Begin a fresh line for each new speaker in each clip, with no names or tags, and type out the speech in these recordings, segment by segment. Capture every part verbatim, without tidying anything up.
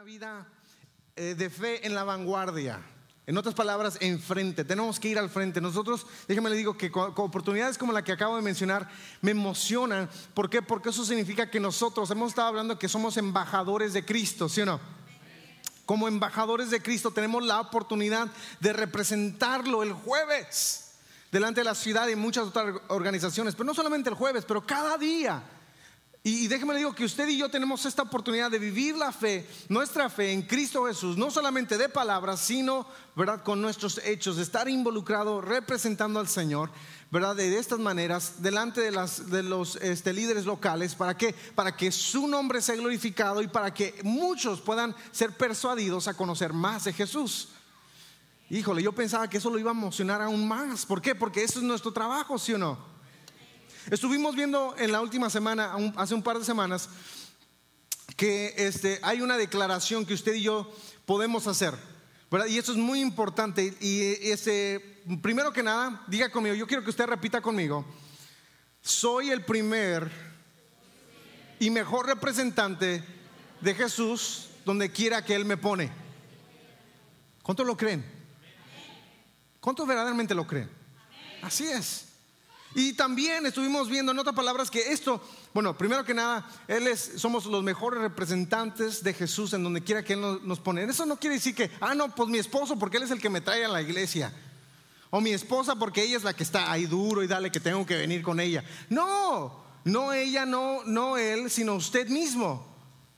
vida eh, de fe en la vanguardia. En otras palabras, enfrente. Tenemos que ir al frente. Nosotros, déjeme le digo que con, con oportunidades como la que acabo de mencionar me emocionan. ¿Por qué? Porque eso significa que nosotros hemos estado hablando que somos embajadores de Cristo, ¿sí o no? Como embajadores de Cristo tenemos la oportunidad de representarlo el jueves delante de la ciudad y muchas otras organizaciones, pero no solamente el jueves, pero cada día. Y déjeme le digo que usted y yo tenemos esta oportunidad de vivir la fe, nuestra fe en Cristo Jesús, no solamente de palabras, sino, ¿verdad?, con nuestros hechos, de estar involucrado representando al Señor, ¿verdad?, de estas maneras delante de, las, de los este, líderes locales. ¿Para qué? Para que su nombre sea glorificado y para que muchos puedan ser persuadidos a conocer más de Jesús. Híjole, yo pensaba que eso lo iba a emocionar aún más. ¿Por qué? Porque eso es nuestro trabajo, ¿sí o no? Estuvimos viendo en la última semana, hace un par de semanas, que este, hay una declaración que usted y yo podemos hacer, ¿verdad? Y eso es muy importante. Y este, primero que nada, diga conmigo, yo quiero que usted repita conmigo: soy el primer y mejor representante de Jesús donde quiera que Él me pone. ¿Cuántos lo creen? ¿Cuántos verdaderamente lo creen? Así es. Y también estuvimos viendo, en otras palabras, que esto, bueno, primero que nada, Él es, somos los mejores representantes de Jesús en donde quiera que Él nos, nos pone. Eso no quiere decir que, ah, no, pues mi esposo porque Él es el que me trae a la iglesia, o mi esposa porque ella es la que está ahí duro y dale que tengo que venir con ella. No, no ella, no, no él, sino usted mismo.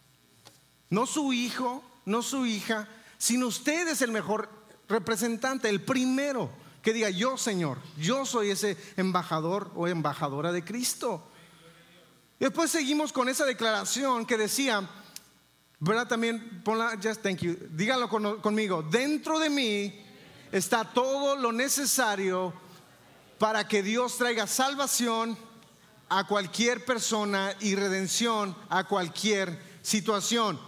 No su hijo, no su hija, sino usted es el mejor representante, el primero que diga: yo, Señor, yo soy ese embajador o embajadora de Cristo. Y después seguimos con esa declaración que decía, ¿verdad? También ponla, just thank you, díganlo con, conmigo: dentro de mí está todo lo necesario para que Dios traiga salvación a cualquier persona y redención a cualquier situación.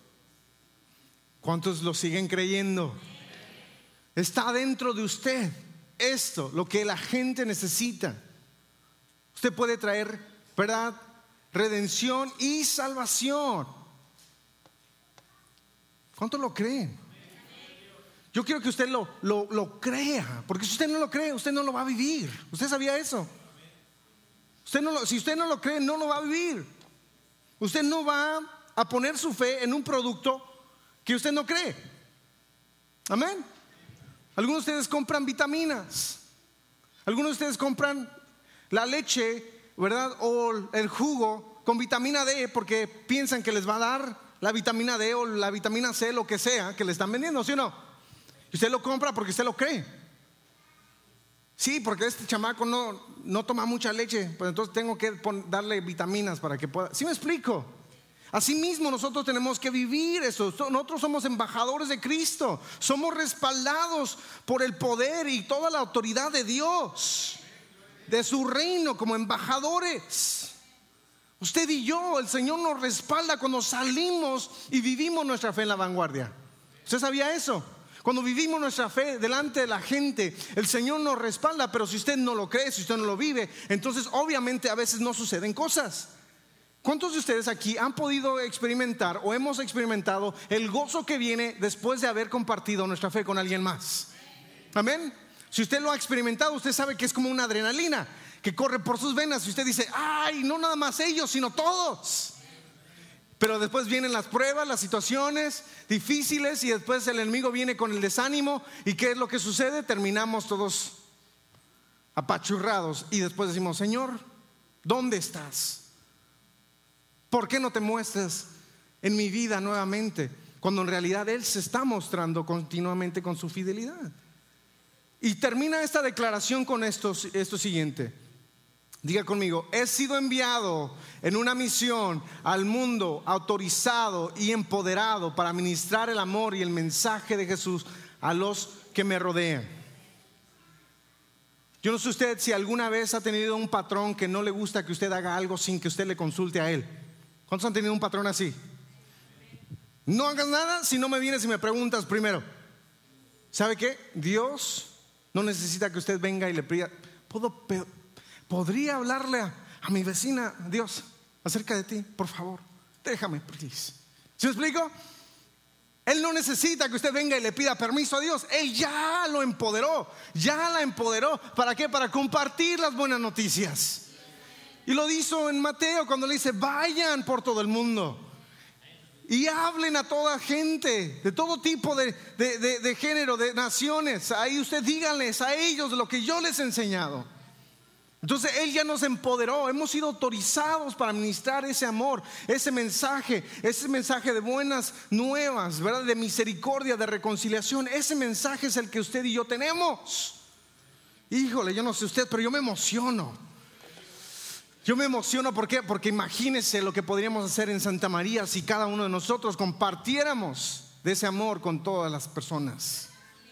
¿Cuántos lo siguen creyendo? Está dentro de usted esto, lo que la gente necesita. Usted puede traer, ¿verdad?, redención y salvación. ¿Cuánto lo creen? Yo quiero que usted lo, lo, lo crea, porque si usted no lo cree, usted no lo va a vivir. ¿Usted sabía eso? Usted no lo, si usted no lo cree, no lo va a vivir. Usted no va a poner su fe en un producto que usted no cree. Amén. Algunos de ustedes compran vitaminas, algunos de ustedes compran la leche, ¿verdad?, o el jugo con vitamina D porque piensan que les va a dar la vitamina D o la vitamina C, lo que sea que le están vendiendo, ¿sí o no? Y usted lo compra porque usted lo cree. Sí, porque este chamaco no, no toma mucha leche, pues entonces tengo que darle vitaminas para que pueda. ¿Sí me explico? Asimismo, nosotros tenemos que vivir eso. Nosotros somos embajadores de Cristo. Somos respaldados por el poder y toda la autoridad de Dios, de su reino, como embajadores. Usted y yo, el Señor nos respalda cuando salimos y vivimos nuestra fe en la vanguardia. ¿Usted sabía eso? Cuando vivimos nuestra fe delante de la gente, el Señor nos respalda. Pero si usted no lo cree, si usted no lo vive, entonces obviamente a veces no suceden cosas. ¿Cuántos de ustedes aquí han podido experimentar o hemos experimentado el gozo que viene después de haber compartido nuestra fe con alguien más? Amén. Si usted lo ha experimentado, usted sabe que es como una adrenalina que corre por sus venas y usted dice: ay, no nada más ellos, sino todos. Pero después vienen las pruebas, las situaciones difíciles, y después el enemigo viene con el desánimo. ¿Y qué es lo que sucede? Terminamos todos apachurrados y después decimos: Señor, ¿dónde estás? ¿Por qué no te muestras en mi vida nuevamente? Cuando en realidad Él se está mostrando continuamente con su fidelidad. Y termina esta declaración con esto, esto siguiente. Diga conmigo: he sido enviado en una misión al mundo, autorizado y empoderado para ministrar el amor y el mensaje de Jesús a los que me rodean. Yo no sé usted si alguna vez ha tenido un patrón que no le gusta que usted haga algo sin que usted le consulte a él. ¿Cuántos han tenido un patrón así? No hagas nada si no me vienes y me preguntas primero. ¿Sabe qué? Dios no necesita que usted venga y le pida. ¿Puedo, ¿Podría hablarle a, a mi vecina, Dios, acerca de ti? Por favor, déjame, please. ¿Sí me explico? Él no necesita que usted venga y le pida permiso a Dios. Él ya lo empoderó, ya la empoderó. ¿Para qué? Para compartir las buenas noticias. Y lo hizo en Mateo cuando le dice: vayan por todo el mundo y hablen a toda gente, de todo tipo de, de, de, de género, de naciones. Ahí usted díganles a ellos lo que yo les he enseñado. Entonces Él ya nos empoderó, hemos sido autorizados para ministrar ese amor, ese mensaje, ese mensaje de buenas nuevas, ¿verdad? De misericordia, de reconciliación. Ese mensaje es el que usted y yo tenemos. Híjole, yo no sé usted, pero yo me emociono. Yo me emociono, ¿por qué? Porque imagínese lo que podríamos hacer en Santa María si cada uno de nosotros compartiéramos de ese amor con todas las personas.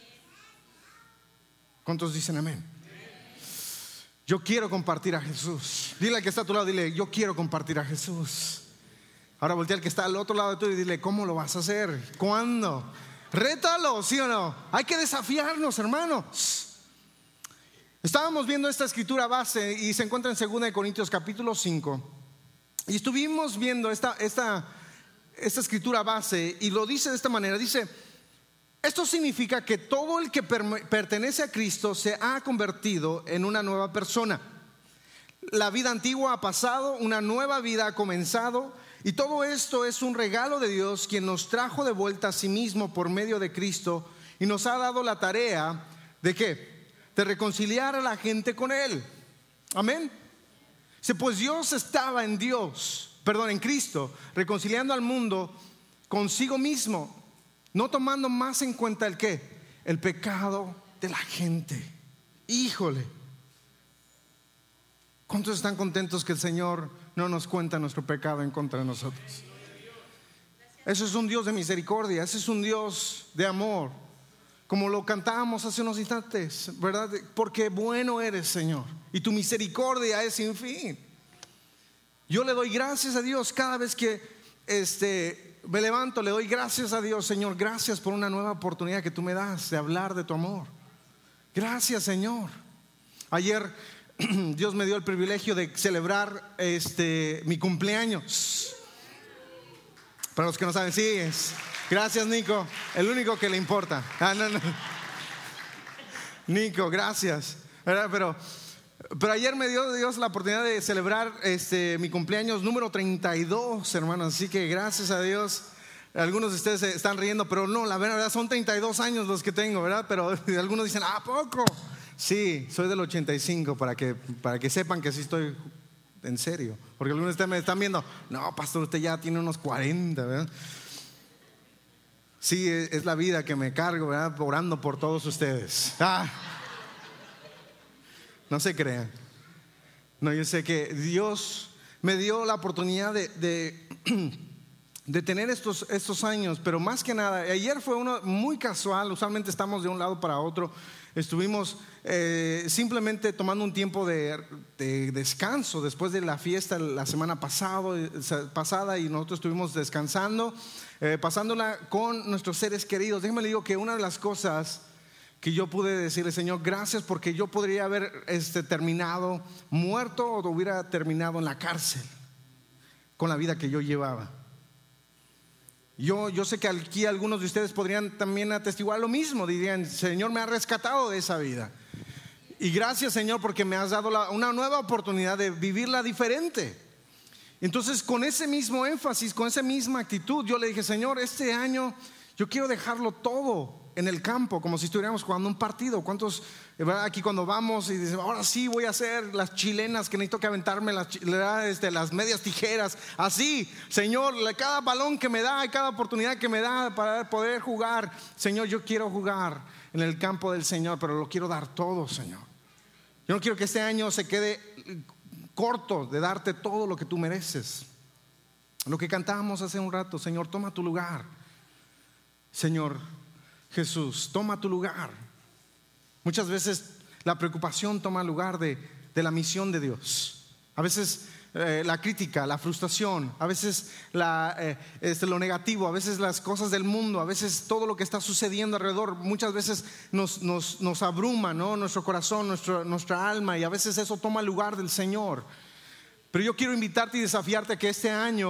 ¿Cuántos dicen amén? Yo quiero compartir a Jesús. Dile al que está a tu lado, dile: yo quiero compartir a Jesús. Ahora voltea al que está al otro lado de tú y dile: ¿cómo lo vas a hacer? ¿Cuándo? Rétalo, ¿sí o no? Hay que desafiarnos, hermanos. Estábamos viendo esta escritura base y se encuentra en segunda de Corintios capítulo cinco. Y estuvimos viendo esta, esta, esta escritura base y lo dice de esta manera. Dice: esto significa que todo el que per- pertenece a Cristo se ha convertido en una nueva persona. La vida antigua ha pasado, una nueva vida ha comenzado, y todo esto es un regalo de Dios, quien nos trajo de vuelta a sí mismo por medio de Cristo y nos ha dado la tarea ¿de qué? De reconciliar a la gente con Él. Amén. Dice: pues Dios estaba en Dios, perdón, en Cristo, reconciliando al mundo consigo mismo, no tomando más en cuenta el qué, el pecado de la gente. Híjole, ¿cuántos están contentos que el Señor no nos cuenta nuestro pecado en contra de nosotros? Eso es un Dios de misericordia, ese es un Dios de amor, como lo cantábamos hace unos instantes, ¿verdad? Porque bueno eres, Señor, y tu misericordia es sin fin. Yo le doy gracias a Dios cada vez que este me levanto, le doy gracias a Dios. Señor, gracias por una nueva oportunidad que tú me das de hablar de tu amor. Gracias, Señor. Ayer Dios me dio el privilegio de celebrar este mi cumpleaños. Para los que no saben, sí, es. Gracias, Nico, el único que le importa. Ah, no, no. Nico, gracias. ¿Verdad? Pero Pero ayer me dio Dios la oportunidad de celebrar este, mi cumpleaños número treinta y dos, hermanos. Así que gracias a Dios. Algunos de ustedes se están riendo, pero no, la verdad son treinta y dos años los que tengo, ¿verdad? Pero algunos dicen: ¿a poco? Sí, soy del ochenta y cinco, para que, para que sepan que sí estoy en serio. Porque algunos de ustedes me están viendo: no, pastor, usted ya tiene unos cuarenta, ¿verdad? Sí, es la vida que me cargo, ¿verdad? Orando por todos ustedes. Ah. No se crean. No, yo sé que Dios me dio la oportunidad de, de, de tener estos, estos años, pero más que nada, ayer fue uno muy casual. Usualmente estamos de un lado para otro. Estuvimos eh, simplemente tomando un tiempo de, de descanso después de la fiesta la semana pasado, pasada, y nosotros estuvimos descansando, eh, pasándola con nuestros seres queridos. Déjame le digo que una de las cosas que yo pude decirle: Señor, gracias, porque yo podría haber este, terminado muerto o hubiera terminado en la cárcel con la vida que yo llevaba. Yo, yo sé que aquí algunos de ustedes podrían también atestiguar lo mismo. Dirían: Señor, me ha rescatado de esa vida. Y gracias, Señor, porque me has dado la, una nueva oportunidad de vivirla diferente. Entonces, con ese mismo énfasis, con esa misma actitud, yo le dije: Señor, este año yo quiero dejarlo todo en el campo, como si estuviéramos jugando un partido. ¿Cuántos aquí cuando vamos y dicen: ahora sí voy a hacer las chilenas, que necesito que aventarme las, este, las medias tijeras? Así, Señor, cada balón que me da y cada oportunidad que me da para poder jugar, Señor, yo quiero jugar en el campo del Señor, pero lo quiero dar todo, Señor. Yo no quiero que este año se quede corto de darte todo lo que tú mereces. Lo que cantábamos hace un rato: Señor, toma tu lugar. Señor Jesús, toma tu lugar. Muchas veces la preocupación toma lugar de, de la misión de Dios. A veces eh, la crítica, la frustración, a veces la, eh, este, lo negativo, a veces las cosas del mundo, a veces todo lo que está sucediendo alrededor, muchas veces nos, nos, nos abruma, ¿no? Nuestro corazón, nuestro, nuestra alma, y a veces eso toma lugar del Señor. Pero yo quiero invitarte y desafiarte a que este año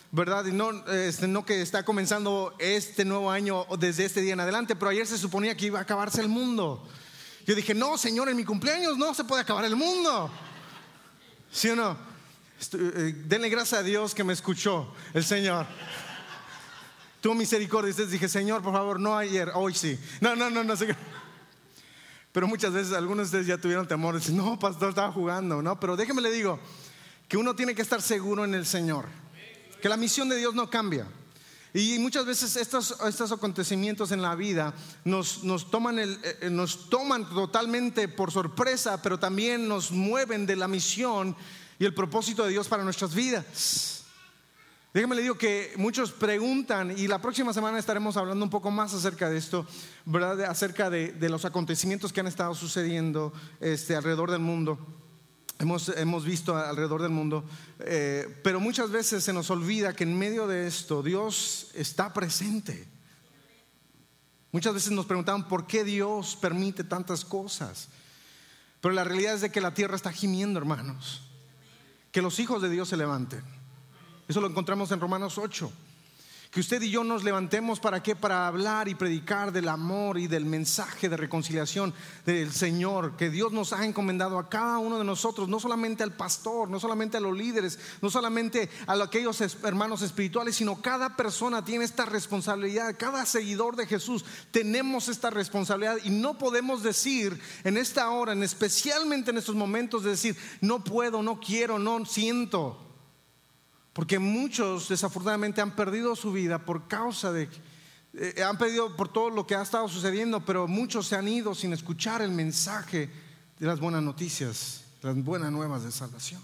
¿verdad? Y no, este, no que está comenzando este nuevo año o desde este día en adelante, pero ayer se suponía que iba a acabarse el mundo. Yo dije, no, Señor, en mi cumpleaños no se puede acabar el mundo. ¿Sí o no? Estoy, eh, denle gracias a Dios que me escuchó el Señor. Tuvo misericordia. Entonces dije, Señor, por favor, no ayer, hoy sí. No, no, no, no sé qué. Pero muchas veces algunos de ustedes ya tuvieron temor. Dicen, no, pastor, estaba jugando, ¿no? Pero déjeme le digo que uno tiene que estar seguro en el Señor, que la misión de Dios no cambia. Y muchas veces estos, estos acontecimientos en la vida nos, nos, toman el, eh, nos toman totalmente por sorpresa, pero también nos mueven de la misión y el propósito de Dios para nuestras vidas. Déjame le digo que muchos preguntan, y la próxima semana estaremos hablando un poco más acerca de esto, ¿verdad? Acerca de, de los acontecimientos que han estado sucediendo este, alrededor del mundo. Hemos, hemos visto alrededor del mundo, eh, pero muchas veces se nos olvida que en medio de esto Dios está presente. Muchas veces nos preguntaban por qué Dios permite tantas cosas, pero la realidad es de que la tierra está gimiendo, hermanos. Que los hijos de Dios se levanten. Eso lo encontramos en Romanos ocho. Que usted y yo nos levantemos, ¿para qué? Para hablar y predicar del amor y del mensaje de reconciliación del Señor, que Dios nos ha encomendado a cada uno de nosotros, no solamente al pastor, no solamente a los líderes, no solamente a aquellos hermanos espirituales, sino cada persona tiene esta responsabilidad. Cada seguidor de Jesús tenemos esta responsabilidad, y no podemos decir en esta hora, en especialmente en estos momentos, de decir no puedo, no quiero, no siento. Porque muchos desafortunadamente han perdido su vida por causa de, eh, han perdido por todo lo que ha estado sucediendo, pero muchos se han ido sin escuchar el mensaje de las buenas noticias, las buenas nuevas de salvación.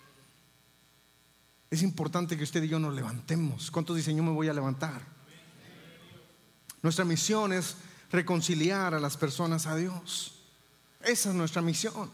Es importante que usted y yo nos levantemos. ¿Cuántos dicen yo me voy a levantar? Nuestra misión es reconciliar a las personas a Dios. Esa es nuestra misión.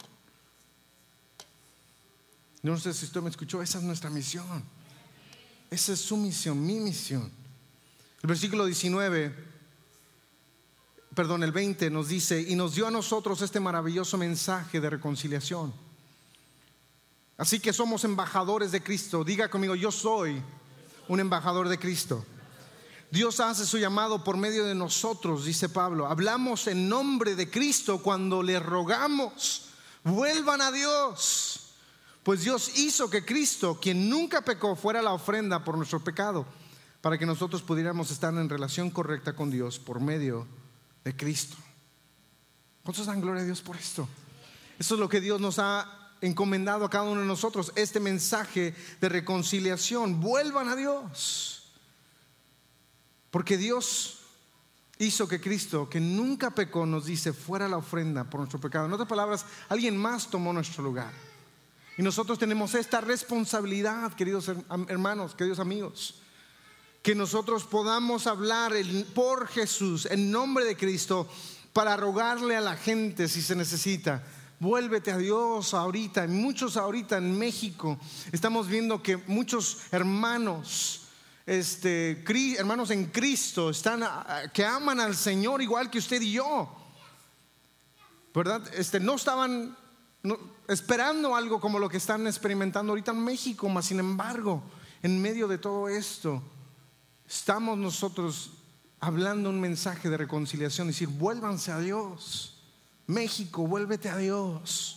No sé si usted me escuchó, esa es nuestra misión. Esa es su misión, mi misión. El versículo diecinueve, perdón, el veinte nos dice: y nos dio a nosotros este maravilloso mensaje de reconciliación. Así que somos embajadores de Cristo. Diga conmigo, yo soy un embajador de Cristo. Dios hace su llamado por medio de nosotros, dice Pablo. Hablamos en nombre de Cristo cuando le rogamos, vuelvan a Dios. Pues Dios hizo que Cristo, quien nunca pecó, fuera la ofrenda por nuestro pecado, para que nosotros pudiéramos estar en relación correcta con Dios por medio de Cristo. ¿Cuántos dan gloria a Dios por esto? Eso es lo que Dios nos ha encomendado a cada uno de nosotros, este mensaje de reconciliación. Vuelvan a Dios, porque Dios hizo que Cristo, que nunca pecó, nos dice, fuera la ofrenda por nuestro pecado. En otras palabras, alguien más tomó nuestro lugar. Y nosotros tenemos esta responsabilidad, queridos hermanos, queridos amigos, que nosotros podamos hablar por Jesús, en nombre de Cristo, para rogarle a la gente si se necesita. Vuélvete a Dios ahorita. Muchos ahorita en México estamos viendo que muchos hermanos, este, hermanos en Cristo, están, que aman al Señor igual que usted y yo, ¿verdad? Este, no estaban No, esperando algo como lo que están experimentando ahorita en México, mas sin embargo, en medio de todo esto, estamos nosotros hablando un mensaje de reconciliación, decir, vuélvanse a Dios. México, vuélvete a Dios.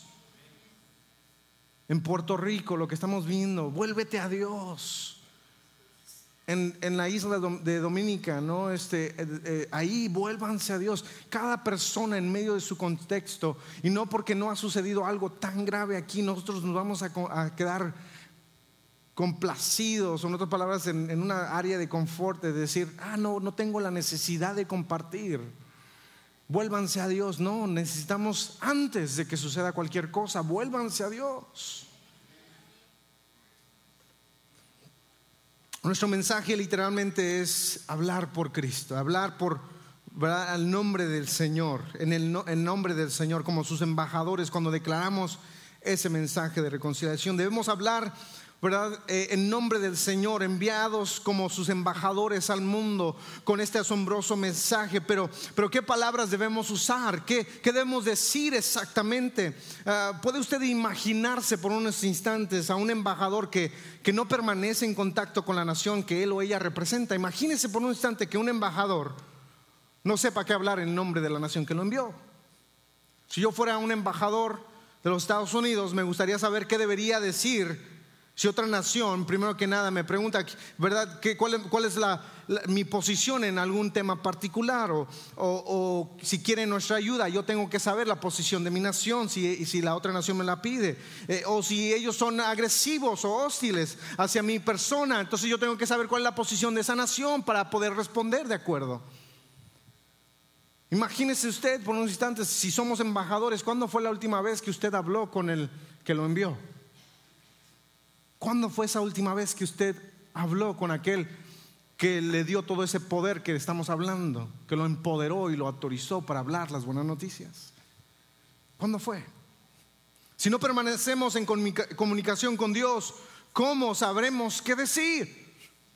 En Puerto Rico, lo que estamos viendo, vuélvete a Dios. En, en la isla de Dominica, ¿no? este, eh, eh, ahí vuélvanse a Dios. Cada persona en medio de su contexto, y no porque no ha sucedido algo tan grave aquí, nosotros nos vamos a, a quedar complacidos, o en otras palabras, en, en una área de confort, de decir, ah, no, no tengo la necesidad de compartir. Vuélvanse a Dios. No, necesitamos, antes de que suceda cualquier cosa, vuélvanse a Dios. Nuestro mensaje literalmente es hablar por Cristo, hablar por, ¿verdad?, al nombre del Señor, en el no, en nombre del Señor, como sus embajadores. Cuando declaramos ese mensaje de reconciliación, debemos hablar ¿verdad? Eh, en nombre del Señor, enviados como sus embajadores al mundo con este asombroso mensaje. Pero, pero ¿qué palabras debemos usar? ¿Qué, qué debemos decir exactamente? Uh, ¿Puede usted imaginarse por unos instantes a un embajador que, que no permanece en contacto con la nación que él o ella representa? Imagínese por un instante que un embajador no sepa qué hablar en nombre de la nación que lo envió. Si yo fuera un embajador de los Estados Unidos, me gustaría saber qué debería decir si otra nación, primero que nada, me pregunta, ¿verdad? ¿Qué, cuál, ¿Cuál es la, la, mi posición en algún tema particular? O, o, o si quieren nuestra ayuda, yo tengo que saber la posición de mi nación, si, si la otra nación me la pide. Eh, o si ellos son agresivos o hostiles hacia mi persona, entonces yo tengo que saber cuál es la posición de esa nación para poder responder de acuerdo. Imagínese usted por unos instantes, si somos embajadores, ¿cuándo fue la última vez que usted habló con el que lo envió? ¿Cuándo fue esa última vez que usted habló con aquel que le dio todo ese poder que estamos hablando, que lo empoderó y lo autorizó para hablar las buenas noticias? ¿Cuándo fue? Si no permanecemos en comunicación con Dios, ¿cómo sabremos qué decir?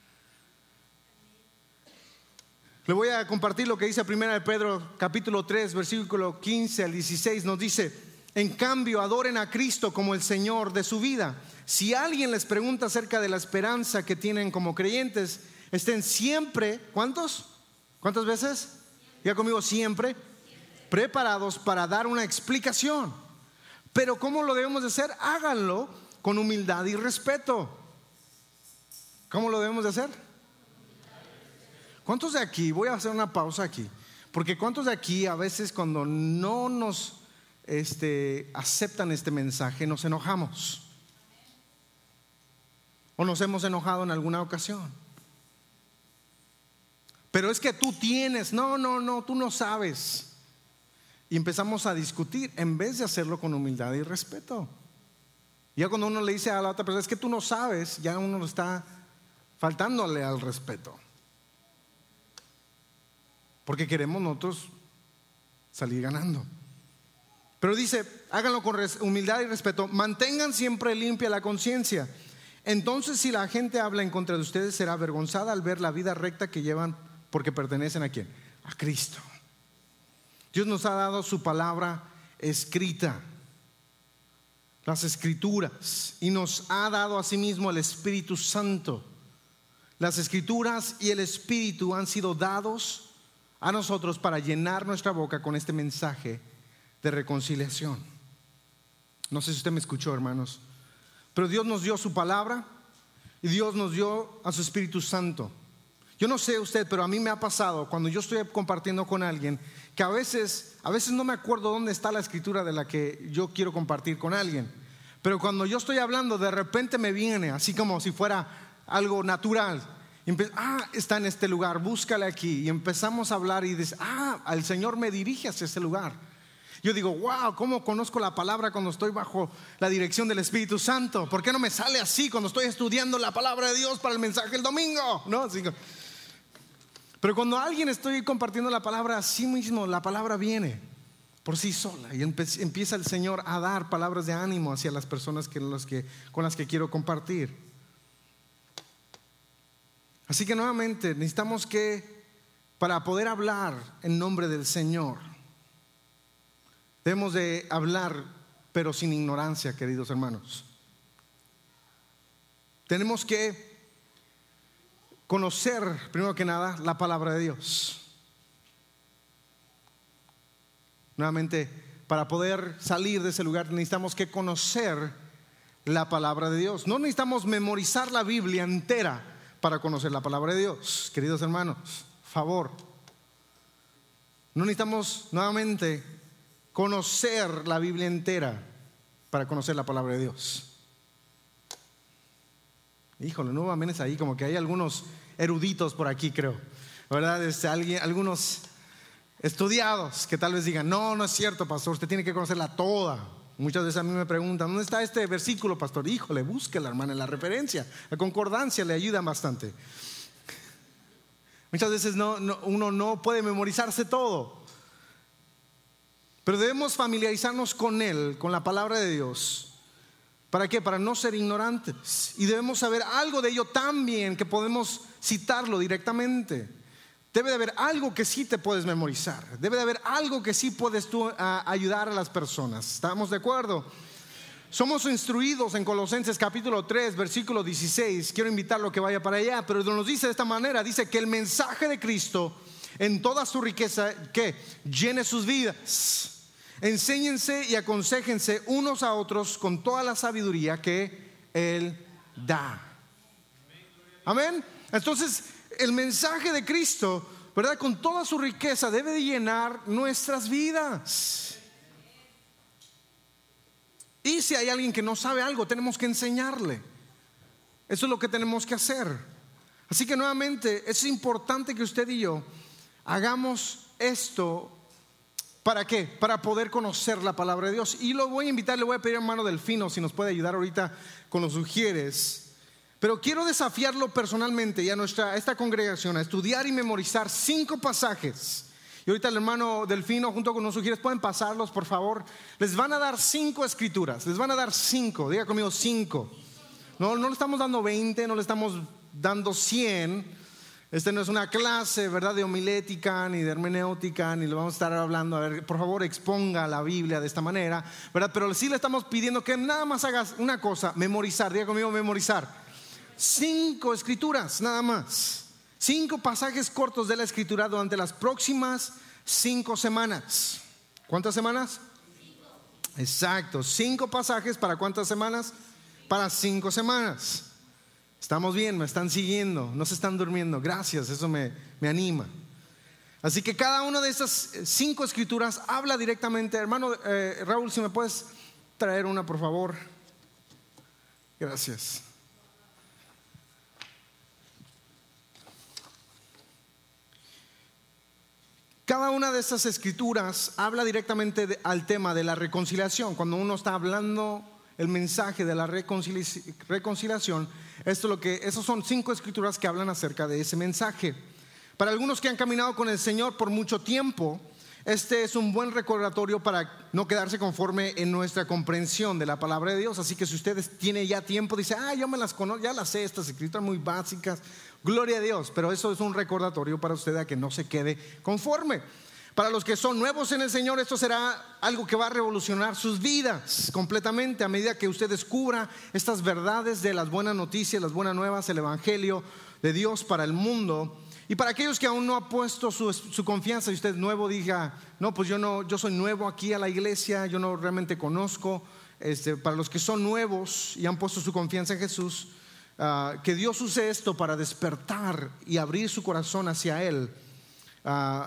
Le voy a compartir lo que dice primera de Pedro capítulo tres versículo quince al dieciséis. Nos dice: en cambio, adoren a Cristo como el Señor de su vida. Si alguien les pregunta acerca de la esperanza que tienen como creyentes, estén siempre, ¿cuántos? ¿Cuántas veces? Diga conmigo, siempre, preparados para dar una explicación. Pero ¿cómo lo debemos de hacer? Háganlo con humildad y respeto. ¿Cómo lo debemos de hacer? ¿Cuántos de aquí? Voy a hacer una pausa aquí, porque ¿cuántos de aquí a veces cuando no nos este, aceptan este mensaje nos enojamos? ¿O nos hemos enojado en alguna ocasión? Pero es que tú tienes, no, no, no, tú no sabes. Y empezamos a discutir en vez de hacerlo con humildad y respeto. Ya cuando uno le dice a la otra persona, es que tú no sabes, ya uno está faltándole al respeto. Porque queremos nosotros salir ganando. Pero dice, háganlo con humildad y respeto, mantengan siempre limpia la conciencia. Entonces, si la gente habla en contra de ustedes, será avergonzada al ver la vida recta que llevan, porque pertenecen ¿a quién? A Cristo. Dios nos ha dado su palabra escrita, las escrituras, y nos ha dado asimismo el Espíritu Santo. Las escrituras y el Espíritu han sido dados a nosotros para llenar nuestra boca con este mensaje de reconciliación. No sé si usted me escuchó, hermanos, pero Dios nos dio su palabra y Dios nos dio a su Espíritu Santo. Yo no sé usted, pero a mí me ha pasado cuando yo estoy compartiendo con alguien que a veces, a veces no me acuerdo dónde está la escritura de la que yo quiero compartir con alguien. Pero cuando yo estoy hablando, de repente me viene así como si fuera algo natural. Y empe- ah, está en este lugar, búscale aquí. Y empezamos a hablar y dice, ah, el Señor me dirige hacia ese lugar. Yo digo, wow, ¿cómo conozco la palabra cuando estoy bajo la dirección del Espíritu Santo? ¿Por qué no me sale así cuando estoy estudiando la palabra de Dios para el mensaje el domingo? ¿No? Así que, pero cuando alguien estoy compartiendo la palabra, así mismo la palabra viene por sí sola y empe- empieza el Señor a dar palabras de ánimo hacia las personas que, los que, con las que quiero compartir. Así que nuevamente necesitamos que, para poder hablar en nombre del Señor, debemos de hablar pero sin ignorancia, queridos hermanos. Tenemos que conocer, primero que nada, la palabra de Dios. Nuevamente, para poder salir de ese lugar necesitamos que conocer la palabra de Dios. No necesitamos memorizar la Biblia entera para conocer la palabra de Dios, queridos hermanos, favor. No necesitamos nuevamente conocer la Biblia entera para conocer la palabra de Dios. Híjole, no mames, ahí como que hay algunos eruditos por aquí, creo, ¿verdad? Este, alguien, algunos estudiados que tal vez digan, no, no es cierto, pastor, usted tiene que conocerla toda. Muchas veces a mí me preguntan, ¿dónde está este versículo, pastor? Híjole, búsquela, hermana, en la referencia, la concordancia le ayuda bastante. Muchas veces no, no, uno no puede memorizarse todo, pero debemos familiarizarnos con él, con la palabra de Dios, ¿Para qué? Para no ser ignorantes. Y debemos saber algo de ello tan bien que podemos citarlo directamente. Debe de haber algo que sí te puedes memorizar. Debe de haber algo que sí puedes tú uh, ayudar a las personas. ¿Estamos de acuerdo? Somos instruidos en Colosenses capítulo tres, versículo dieciséis. Quiero invitarlo a que vaya para allá, pero nos dice de esta manera. Dice que el mensaje de Cristo en toda su riqueza, que llene sus vidas. Enséñense y aconséjense unos a otros con toda la sabiduría que Él da. Amén. Entonces el mensaje de Cristo, ¿verdad?, con toda su riqueza debe de llenar nuestras vidas. Y si hay alguien que no sabe algo, tenemos que enseñarle. Eso es lo que tenemos que hacer. Así que nuevamente es importante que usted y yo hagamos esto. ¿Para qué? Para poder conocer la palabra de Dios. Y lo voy a invitar, le voy a pedir a hermano Delfino si nos puede ayudar ahorita con los sugieres. Pero quiero desafiarlo personalmente y a nuestra, a esta congregación a estudiar y memorizar cinco pasajes. Y ahorita el hermano Delfino junto con los sugieres pueden pasarlos, por favor. Les van a dar cinco escrituras. Les van a dar cinco, diga conmigo cinco. No, no le estamos dando veinte, no le estamos dando cien. Este no es una clase, ¿verdad?, de homilética ni de hermenéutica, ni le vamos a estar hablando. A ver, por favor, exponga la Biblia de esta manera, ¿verdad? Pero sí le estamos pidiendo que nada más hagas una cosa: memorizar. Diga conmigo, memorizar. Cinco escrituras, nada más. Cinco pasajes cortos de la escritura durante las próximas cinco semanas. ¿Cuántas semanas? Cinco. Exacto, cinco pasajes para ¿cuántas semanas? Para cinco semanas. Estamos bien, me están siguiendo, no se están durmiendo. Gracias, eso me, me anima. Así que cada una de esas cinco escrituras habla directamente. Hermano eh, Raúl, si me puedes traer una, por favor. Gracias. Cada una de esas escrituras habla directamente de, al tema de la reconciliación. Cuando uno está hablando el mensaje de la reconcili- reconciliación, esto es lo que, esos son cinco escrituras que hablan acerca de ese mensaje. Para algunos que han caminado con el Señor por mucho tiempo, este es un buen recordatorio para no quedarse conforme en nuestra comprensión de la palabra de Dios. Así que si usted tiene ya tiempo, dice: ah, yo me las conozco, ya las sé, estas escrituras muy básicas, gloria a Dios. Pero eso es un recordatorio para usted a que no se quede conforme. Para los que son nuevos en el Señor, esto será algo que va a revolucionar sus vidas completamente a medida que usted descubra estas verdades de las buenas noticias, las buenas nuevas, el evangelio de Dios para el mundo. Y para aquellos que aún no han puesto su, su confianza, y usted nuevo diga: no, pues yo no, yo soy nuevo aquí a la iglesia, yo no realmente conozco. Este, para los que son nuevos y han puesto su confianza en Jesús, uh, que Dios use esto para despertar y abrir su corazón hacia Él. Uh,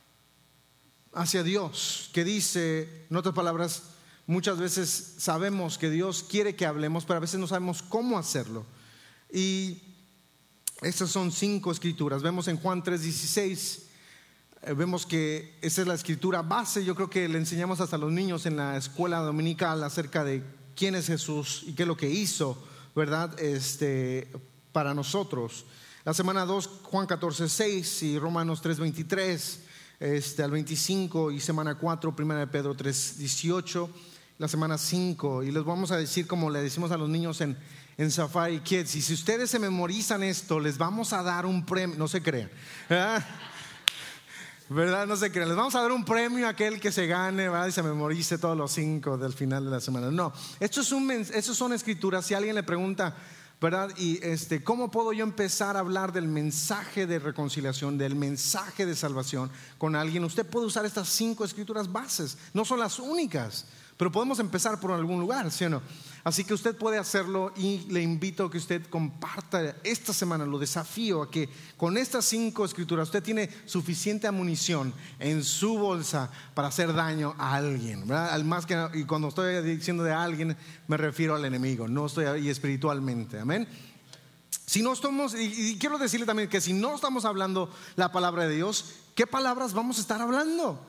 hacia Dios, que dice, en otras palabras, muchas veces sabemos que Dios quiere que hablemos, pero a veces no sabemos cómo hacerlo. Y estas son cinco escrituras. Vemos en Juan tres dieciséis, eh, vemos que esa es la escritura base. Yo creo que le enseñamos hasta a los niños en la escuela dominical acerca de quién es Jesús y qué es lo que hizo, ¿verdad? Este, para nosotros. La semana dos, Juan catorce seis y Romanos tres veintitrés Este, al veinticinco, y semana cuatro, primera de Pedro tres dieciocho, la semana cinco. Y les vamos a decir, como le decimos a los niños en, en Safari Kids: y si ustedes se memorizan esto, les vamos a dar un premio. No se crean, ¿verdad? ¿verdad? No se crean, les vamos a dar un premio a aquel que se gane, ¿verdad?, y se memorice todos los cinco del final de la semana. No, esto es un, estos son escrituras. Si alguien le pregunta, ¿verdad?, y este, ¿cómo puedo yo empezar a hablar del mensaje de reconciliación, del mensaje de salvación con alguien? Usted puede usar estas cinco escrituras bases. No son las únicas, pero podemos empezar por algún lugar, ¿sí o no? Así que usted puede hacerlo, y le invito a que usted comparta esta semana. Lo desafío a que con estas cinco escrituras usted tiene suficiente munición en su bolsa para hacer daño a alguien, ¿verdad? Al más que, y cuando estoy diciendo de alguien, me refiero al enemigo, no estoy ahí espiritualmente, amén. Si no estamos, y, y quiero decirle también que si no estamos hablando la palabra de Dios, ¿qué palabras vamos a estar hablando?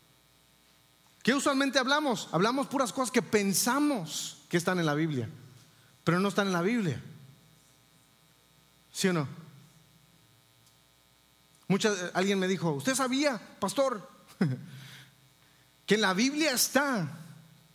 ¿Qué usualmente hablamos? Hablamos puras cosas que pensamos que están en la Biblia, pero no están en la Biblia. ¿Sí o no? Mucha, alguien me dijo: ¿usted sabía, pastor, que en la Biblia está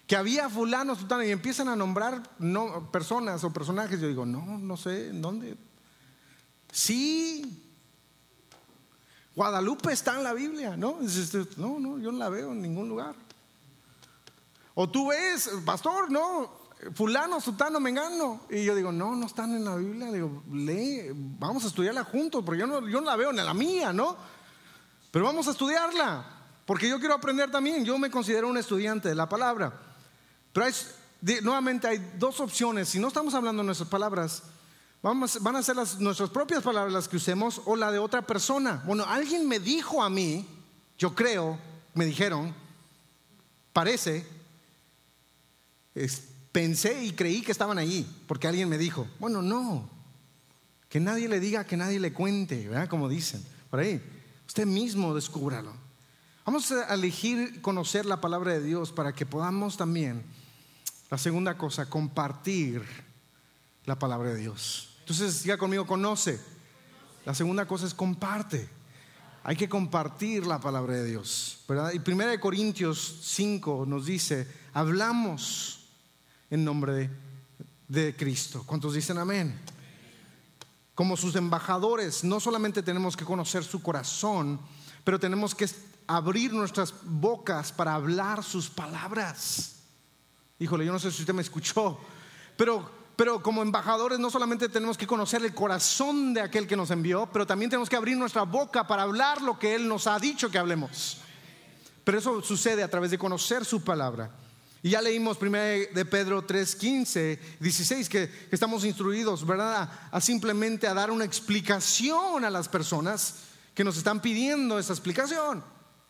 que había fulano, sultano, y empiezan a nombrar no, personas o personajes. Yo digo, no, no sé, ¿en dónde? Sí, Guadalupe está en la Biblia, ¿no? No, no, yo no la veo en ningún lugar. O tú ves, pastor, no, fulano, sultano, mengano. Y yo digo, no, no están en la Biblia. Digo, lee, vamos a estudiarla juntos, porque yo no, yo no la veo en la mía, ¿no? Pero vamos a estudiarla, porque yo quiero aprender también. Yo me considero un estudiante de la palabra. Pero hay, de, nuevamente hay dos opciones. Si no estamos hablando de nuestras palabras, vamos, van a ser las, nuestras propias palabras las que usemos, o la de otra persona. Bueno, alguien me dijo a mí, yo creo, me dijeron, parece, es, pensé y creí que estaban allí, porque alguien me dijo. Bueno, no, que nadie le diga, que nadie le cuente, ¿verdad? Como dicen por ahí. Usted mismo descúbralo. Vamos a elegir conocer la palabra de Dios para que podamos también, la segunda cosa, compartir la palabra de Dios. Entonces, diga conmigo, conoce. La segunda cosa es comparte. Hay que compartir la palabra de Dios, ¿verdad? Y primera de Corintios cinco nos dice, hablamos en nombre de, de Cristo. ¿Cuántos dicen amén? Como sus embajadores, no solamente tenemos que conocer su corazón, pero tenemos que abrir nuestras bocas para hablar sus palabras. Híjole, yo no sé si usted me escuchó, pero, pero como embajadores no solamente tenemos que conocer el corazón de aquel que nos envió, pero también tenemos que abrir nuestra boca para hablar lo que Él nos ha dicho que hablemos. Pero eso sucede a través de conocer su palabra. Y ya leímos primero de Pedro tres, quince, dieciséis, que, que estamos instruidos, ¿verdad? A, a simplemente a dar una explicación a las personas que nos están pidiendo esa explicación.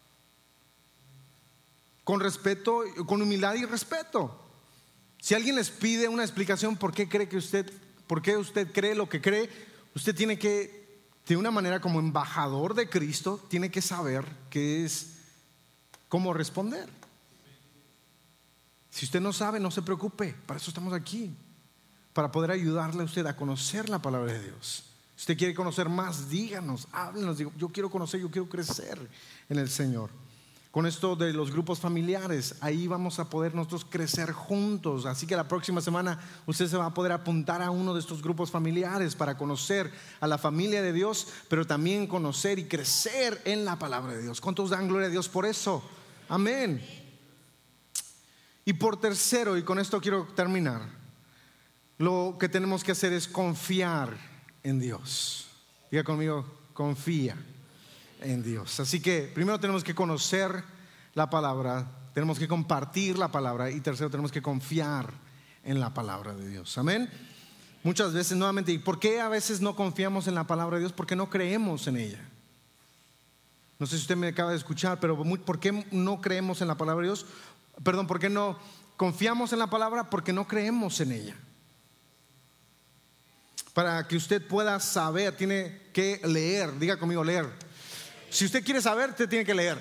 Con respeto, con humildad y respeto. Si alguien les pide una explicación, ¿por qué cree que usted, por qué usted cree lo que cree? Usted tiene que, de una manera como embajador de Cristo, tiene que saber qué es, cómo responder. Si usted no sabe, no se preocupe, para eso estamos aquí, para poder ayudarle a usted a conocer la palabra de Dios. Si usted quiere conocer más, díganos, háblenos. Yo quiero conocer, yo quiero crecer en el Señor. Con esto de los grupos familiares, ahí vamos a poder nosotros crecer juntos. Así que la próxima semana usted se va a poder apuntar a uno de estos grupos familiares para conocer a la familia de Dios, pero también conocer y crecer en la palabra de Dios. ¿Cuántos dan gloria a Dios por eso? Amén. Y por tercero, y con esto quiero terminar, lo que tenemos que hacer es confiar en Dios. Diga conmigo, confía en Dios. Así que primero tenemos que conocer la palabra, tenemos que compartir la palabra, y tercero tenemos que confiar en la palabra de Dios. Amén. Muchas veces, nuevamente, ¿y por qué a veces no confiamos en la palabra de Dios? Porque no creemos en ella. No sé si usted me acaba de escuchar, pero ¿por qué no creemos en la palabra de Dios? Perdón, ¿por qué no confiamos en la palabra? Porque no creemos en ella. Para que usted pueda saber, tiene que leer. Diga conmigo, leer. Si usted quiere saber, usted tiene que leer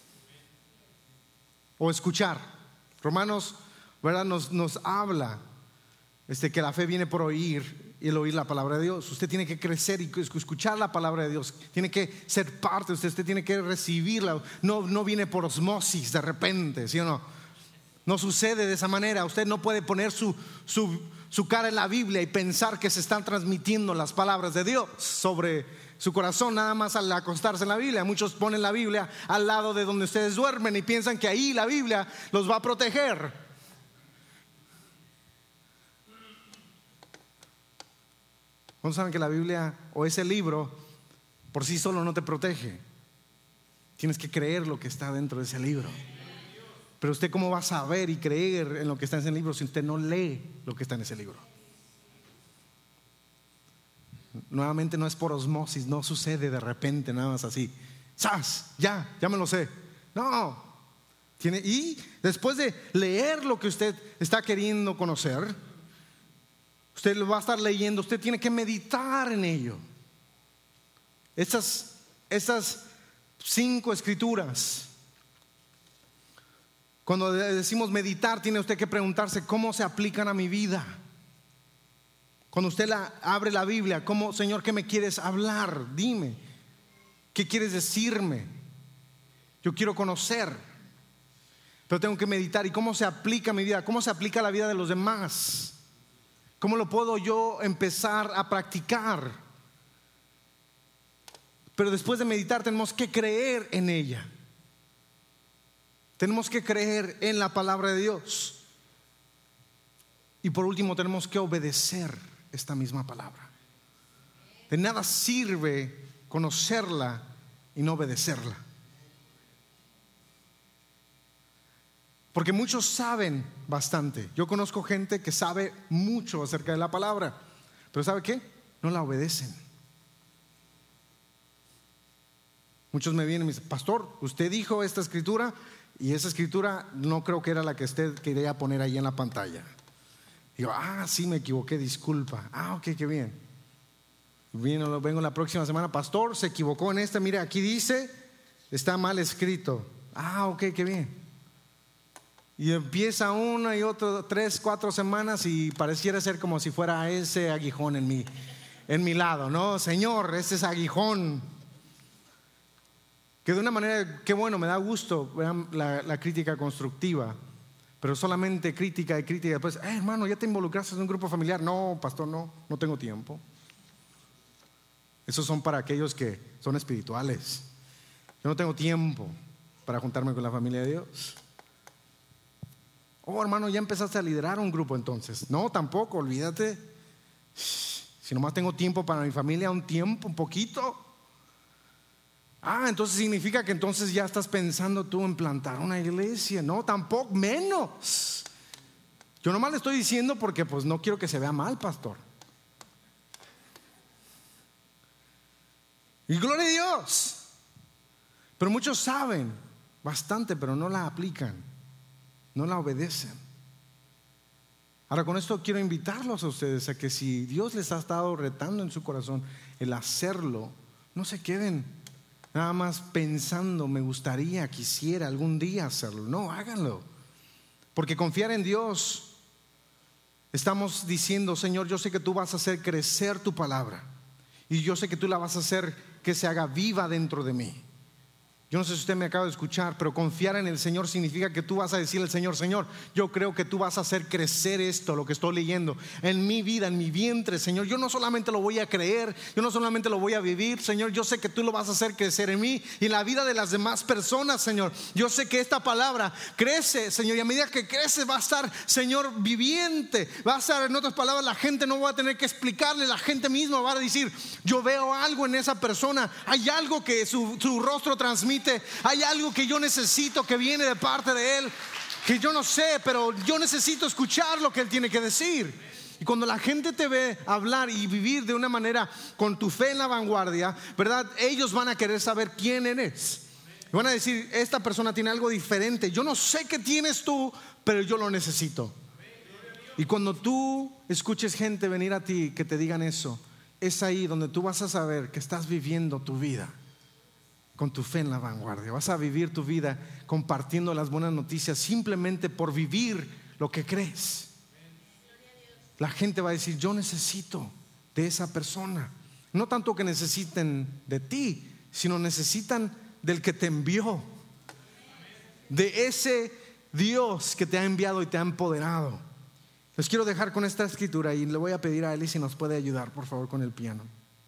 o escuchar. Romanos, ¿verdad? Nos, nos habla este, que la fe viene por oír, y el oír la palabra de Dios. Usted tiene que crecer y escuchar la palabra de Dios. Tiene que ser parte. Usted, usted tiene que recibirla. No, no viene por osmosis de repente, ¿sí o no? No sucede de esa manera. Usted no puede poner su, su, su cara en la Biblia y pensar que se están transmitiendo las palabras de Dios sobre su corazón nada más al acostarse en la Biblia. Muchos ponen la Biblia al lado de donde ustedes duermen y piensan que ahí la Biblia los va a proteger. ¿No saben que la Biblia o ese libro por sí solo no te protege? Tienes que creer lo que está dentro de ese libro. Pero usted, ¿cómo va a saber y creer en lo que está en ese libro si usted no lee lo que está en ese libro? Nuevamente, no es por osmosis, no sucede de repente nada más así. ¡Sas! Ya, ya me lo sé. No. Tiene, y después de leer lo que usted está queriendo conocer, usted lo va a estar leyendo, usted tiene que meditar en ello. Estas, estas cinco escrituras, cuando decimos meditar, tiene usted que preguntarse cómo se aplican a mi vida. Cuando usted la, abre la Biblia, ¿cómo, Señor, qué me quieres hablar? Dime, ¿qué quieres decirme? Yo quiero conocer. pero tengo que meditar. ¿Y cómo se aplica a mi vida? ¿Cómo se aplica a la vida de los demás? ¿Cómo lo puedo yo empezar a practicar? Pero después de meditar tenemos que creer en ella. Tenemos que creer en la palabra de Dios. Y por último tenemos que obedecer esta misma palabra. De nada sirve conocerla y no obedecerla. Porque muchos saben bastante. Yo conozco gente que sabe mucho acerca de la palabra, pero ¿sabe qué? No la obedecen. Muchos me vienen y me dicen: pastor, usted dijo esta escritura, y esa escritura no creo que era la que usted quería poner ahí en la pantalla. Digo: ah, sí, me equivoqué, disculpa. Ah, ok, qué bien. Vengo, vengo la próxima semana: pastor, se equivocó en esta, mire, aquí dice, está mal escrito. Ah, ok, qué bien. Y empieza una y otra, tres, cuatro semanas, y pareciera ser como si fuera ese aguijón en mi, en mi lado, ¿no? Señor, ese es aguijón. Que de una manera, qué bueno, me da gusto la, la crítica constructiva, pero solamente crítica y crítica. Después, eh, hermano, ¿ya te involucraste en un grupo familiar? No, pastor, no, no tengo tiempo. Esos son para aquellos que son espirituales. Yo no tengo tiempo para juntarme con la familia de Dios. Oh, hermano, ya empezaste a liderar un grupo entonces. No, tampoco, olvídate. Si nomás tengo tiempo para mi familia, un tiempo, un poquito. Ah, entonces significa que entonces ya estás pensando tú en plantar una iglesia. No, tampoco, menos. Yo nomás le estoy diciendo porque pues no quiero que se vea mal, pastor. Y gloria a Dios. Pero muchos saben bastante, pero no la aplican, no la obedecen. Ahora, con esto quiero invitarlos a ustedes a que si Dios les ha estado retando en su corazón el hacerlo, no se queden nada más pensando: me gustaría, quisiera algún día hacerlo. No, háganlo. Porque confiar en Dios, estamos diciendo: Señor, yo sé que tú vas a hacer crecer tu palabra, y yo sé que tú la vas a hacer que se haga viva dentro de mí. Yo no sé si usted me acaba de escuchar, pero confiar en el Señor significa que tú vas a decirle al Señor: Señor, yo creo que tú vas a hacer crecer esto, lo que estoy leyendo, en mi vida, en mi vientre, Señor. Yo no solamente lo voy a creer, yo no solamente lo voy a vivir, Señor. Yo sé que tú lo vas a hacer crecer en mí y en la vida de las demás personas, Señor. Yo sé que esta palabra crece, Señor, y a medida que crece va a estar, Señor, viviente. Va a estar, en otras palabras, la gente no va a tener que explicarle, la gente misma va a decir: yo veo algo en esa persona, hay algo que su, su rostro transmite. Hay algo que yo necesito que viene de parte de Él, que yo no sé, pero yo necesito escuchar lo que Él tiene que decir. Y cuando la gente te ve hablar y vivir de una manera con tu fe en la vanguardia, ¿verdad? Ellos van a querer saber quién eres. Y van a decir: esta persona tiene algo diferente. Yo no sé qué tienes tú, pero yo lo necesito. Y cuando tú escuches gente venir a ti que te digan eso, es ahí donde tú vas a saber que estás viviendo tu vida con tu fe en la vanguardia. Vas a vivir tu vida compartiendo las buenas noticias simplemente por vivir lo que crees. La gente va a decir: yo necesito de esa persona. No tanto que necesiten de ti, sino necesitan del que te envió, de ese Dios que te ha enviado y te ha empoderado. Les quiero dejar con esta escritura, y le voy a pedir a Eli si nos puede ayudar, por favor, con el piano.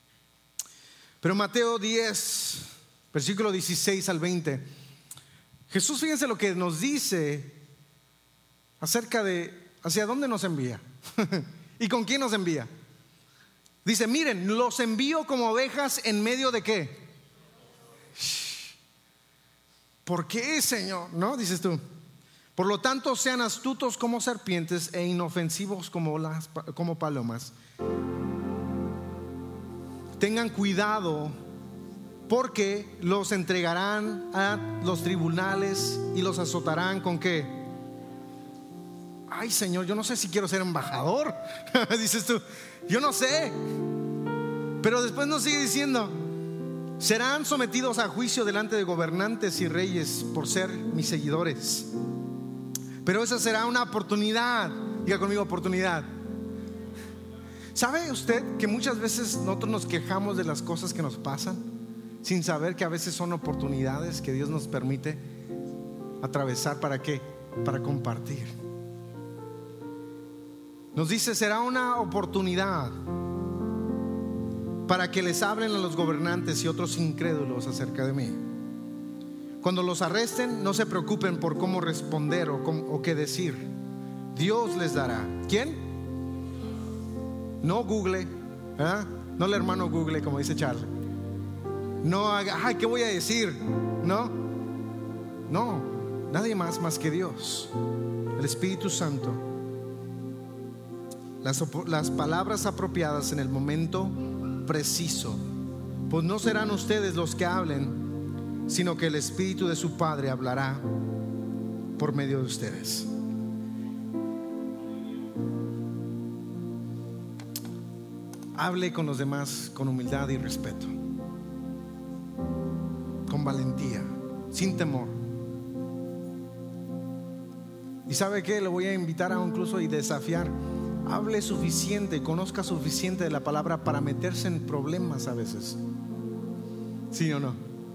Pero Mateo diez, versículo dieciséis al veinte, Jesús, fíjense lo que nos dice acerca de hacia dónde nos envía y con quién nos envía. Dice: miren, los envío como ovejas en medio de ¿qué? ¿Por qué, Señor? ¿No? Dices tú. Por lo tanto, sean astutos como serpientes e inofensivos como, las, como palomas. Tengan cuidado, porque los entregarán a los tribunales y los azotarán con ¿qué? Ay, Señor, yo no sé si quiero ser embajador. Dices tú, yo no sé. Pero después nos sigue diciendo: serán sometidos a juicio delante de gobernantes y reyes por ser mis seguidores. Pero esa será una oportunidad. Diga conmigo: oportunidad. ¿Sabe usted que muchas veces nosotros nos quejamos de las cosas que nos pasan sin saber que a veces son oportunidades que Dios nos permite atravesar. ¿Para qué? Para compartir. Nos dice, será una oportunidad para que les hablen a los gobernantes y otros incrédulos acerca de mí. Cuando los arresten, no se preocupen por cómo responder o, cómo, o qué decir. Dios les dará. ¿Quién? No Google, ¿verdad? No el hermano Google, como dice Charlie. No haga, ay, ¿qué voy a decir? No, no, nadie más más que Dios, el Espíritu Santo. Las, las palabras apropiadas en el momento preciso, pues no serán ustedes los que hablen, sino que el Espíritu de su Padre hablará por medio de ustedes. Hable con los demás con humildad y respeto, con valentía, sin temor. Y ¿sabe qué? Le voy a invitar a incluso y desafiar. Hable suficiente, conozca suficiente de la palabra para meterse en problemas a veces. ¿Sí o no?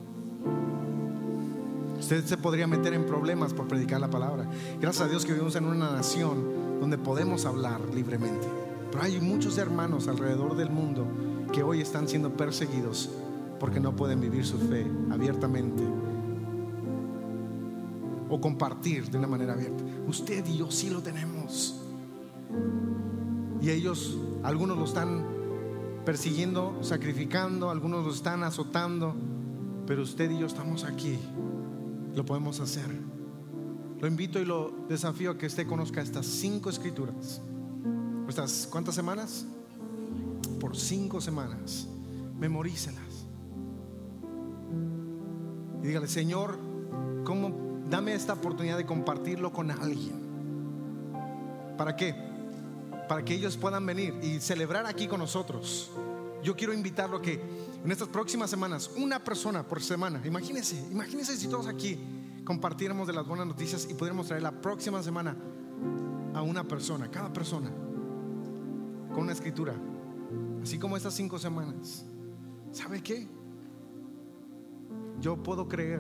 Usted se podría meter en problemas por predicar la palabra. Gracias a Dios que vivimos en una nación donde podemos hablar libremente. Pero hay muchos hermanos alrededor del mundo que hoy están siendo perseguidos porque no pueden vivir su fe abiertamente o compartir de una manera abierta. Usted y yo sí lo tenemos. Y ellos, algunos lo están persiguiendo, sacrificando, algunos lo están azotando, pero usted y yo estamos aquí, lo podemos hacer. Lo invito y lo desafío a que usted conozca estas cinco escrituras. ¿Estas cuántas semanas? Por cinco semanas. Memorícelas. Y dígale, Señor, ¿cómo? Dame esta oportunidad de compartirlo con alguien. ¿Para qué? Para que ellos puedan venir y celebrar aquí con nosotros. Yo quiero invitarlo a que en estas próximas semanas, una persona por semana, imagínense, imagínense si todos aquí compartiéramos de las buenas noticias y pudiéramos traer la próxima semana a una persona, cada persona, con una escritura, así como estas cinco semanas. ¿Sabe qué? Yo puedo creer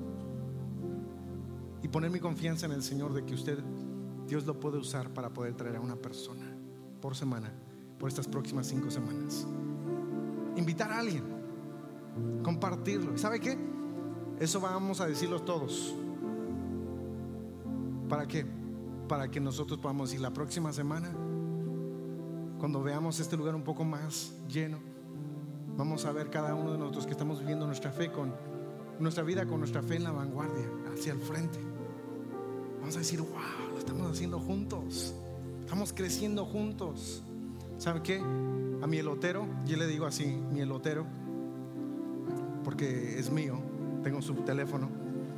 y poner mi confianza en el Señor de que usted, Dios lo puede usar para poder traer a una persona por semana, por estas próximas cinco semanas. Invitar a alguien, compartirlo. ¿Sabe qué? Eso vamos a decirlo todos. ¿Para qué? Para que nosotros podamos decir la próxima semana, cuando veamos este lugar un poco más lleno, vamos a ver cada uno de nosotros que estamos viviendo nuestra fe con nuestra vida, con nuestra fe en la vanguardia, hacia el frente. Vamos a decir, wow, lo estamos haciendo juntos, estamos creciendo juntos. ¿Sabe qué? A mi elotero, yo le digo así, mi elotero, porque es mío, tengo su teléfono.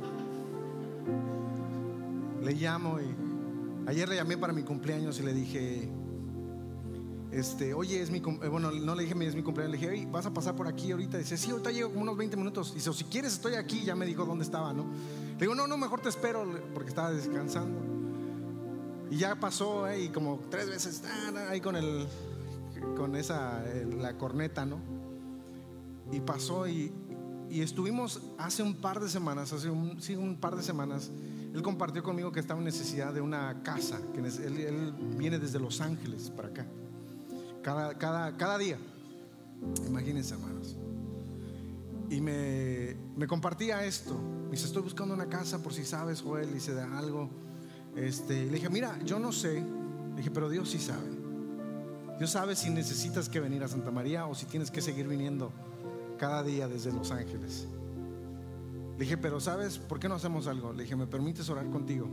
Le llamo y ayer le llamé para mi cumpleaños y le dije, este, oye, es mi, bueno, no le dije es mi cumpleaños, le dije, oye, ¿vas a pasar por aquí ahorita? Dice, sí, ahorita llego como unos veinte minutos. Dice, o si quieres estoy aquí. Ya me dijo dónde estaba, ¿no? Le digo, no, no, mejor te espero, porque estaba descansando. Y ya pasó, eh, y como tres veces ah, ahí con el, con esa, el, la corneta, ¿no? Y pasó y, y estuvimos hace un par de semanas, hace un, sí, un par de semanas. Él compartió conmigo que estaba en necesidad de una casa, que él, él viene desde Los Ángeles para acá. Cada, cada, cada día, imagínense, hermanos. Y me, me compartía esto. Me dice, estoy buscando una casa por si sabes, Joel, dice de algo. Este, le dije, mira, yo no sé. Le dije, pero Dios sí sabe. Dios sabe si necesitas que venir a Santa María o si tienes que seguir viniendo cada día desde Los Ángeles. Le dije, pero ¿sabes por qué no hacemos algo? Le dije, ¿me permites orar contigo?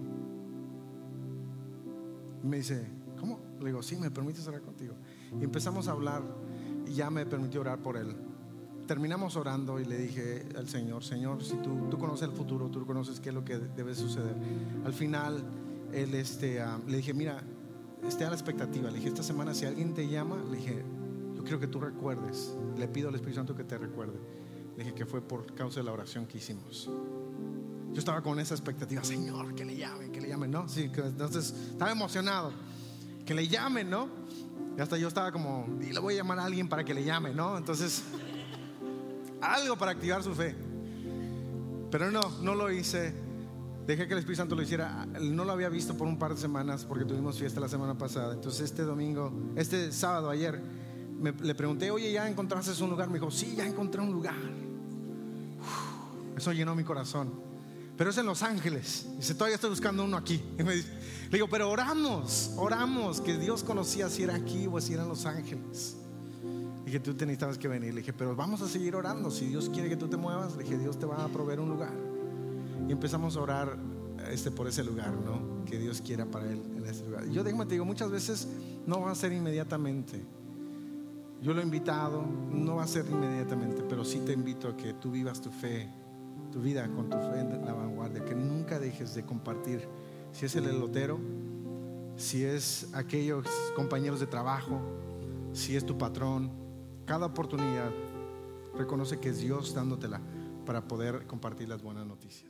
Y me dice, ¿cómo? Le digo, sí, me permites orar contigo. Y empezamos a hablar y ya me permitió orar por él. Terminamos orando y le dije al Señor, Señor, si tú, tú conoces el futuro, tú conoces qué es lo que debe suceder. Al final él, este, uh, le dije, mira, esté a la expectativa. Le dije, esta semana si alguien te llama, le dije, yo quiero que tú recuerdes. Le pido al Espíritu Santo que te recuerde. Le dije que fue por causa de la oración que hicimos. Yo estaba con esa expectativa, Señor, que le llamen, que le llamen, ¿no? Sí, entonces estaba emocionado, que le llamen, ¿no? Y hasta yo estaba como, y le voy a llamar a alguien para que le llame, ¿no? Entonces, algo para activar su fe. Pero no, no lo hice. Dejé que el Espíritu Santo lo hiciera. No lo había visto por un par de semanas porque tuvimos fiesta la semana pasada. Entonces este domingo, este sábado ayer, me, le pregunté, oye, ¿ya encontraste un lugar? Me dijo, sí, ya encontré un lugar. Uf, eso llenó mi corazón. Pero es en Los Ángeles. Dice, todavía estoy buscando uno aquí. Y me dice, le digo, pero oramos, oramos que Dios conocía si era aquí o si era en Los Ángeles. Le dije, tú te necesitabas que venir. Le dije, pero vamos a seguir orando. Si Dios quiere que tú te muevas, le dije, Dios te va a proveer un lugar. Y empezamos a orar este, por ese lugar, ¿no? Que Dios quiera para él en ese lugar. Yo déjame te digo, muchas veces no va a ser inmediatamente. Yo lo he invitado, no va a ser inmediatamente, pero sí te invito a que tú vivas tu fe, tu vida con tu fe en la vanguardia, que nunca dejes de compartir. Si es el elotero, si es aquellos compañeros de trabajo, si es tu patrón, cada oportunidad reconoce que es Dios dándotela para poder compartir las buenas noticias.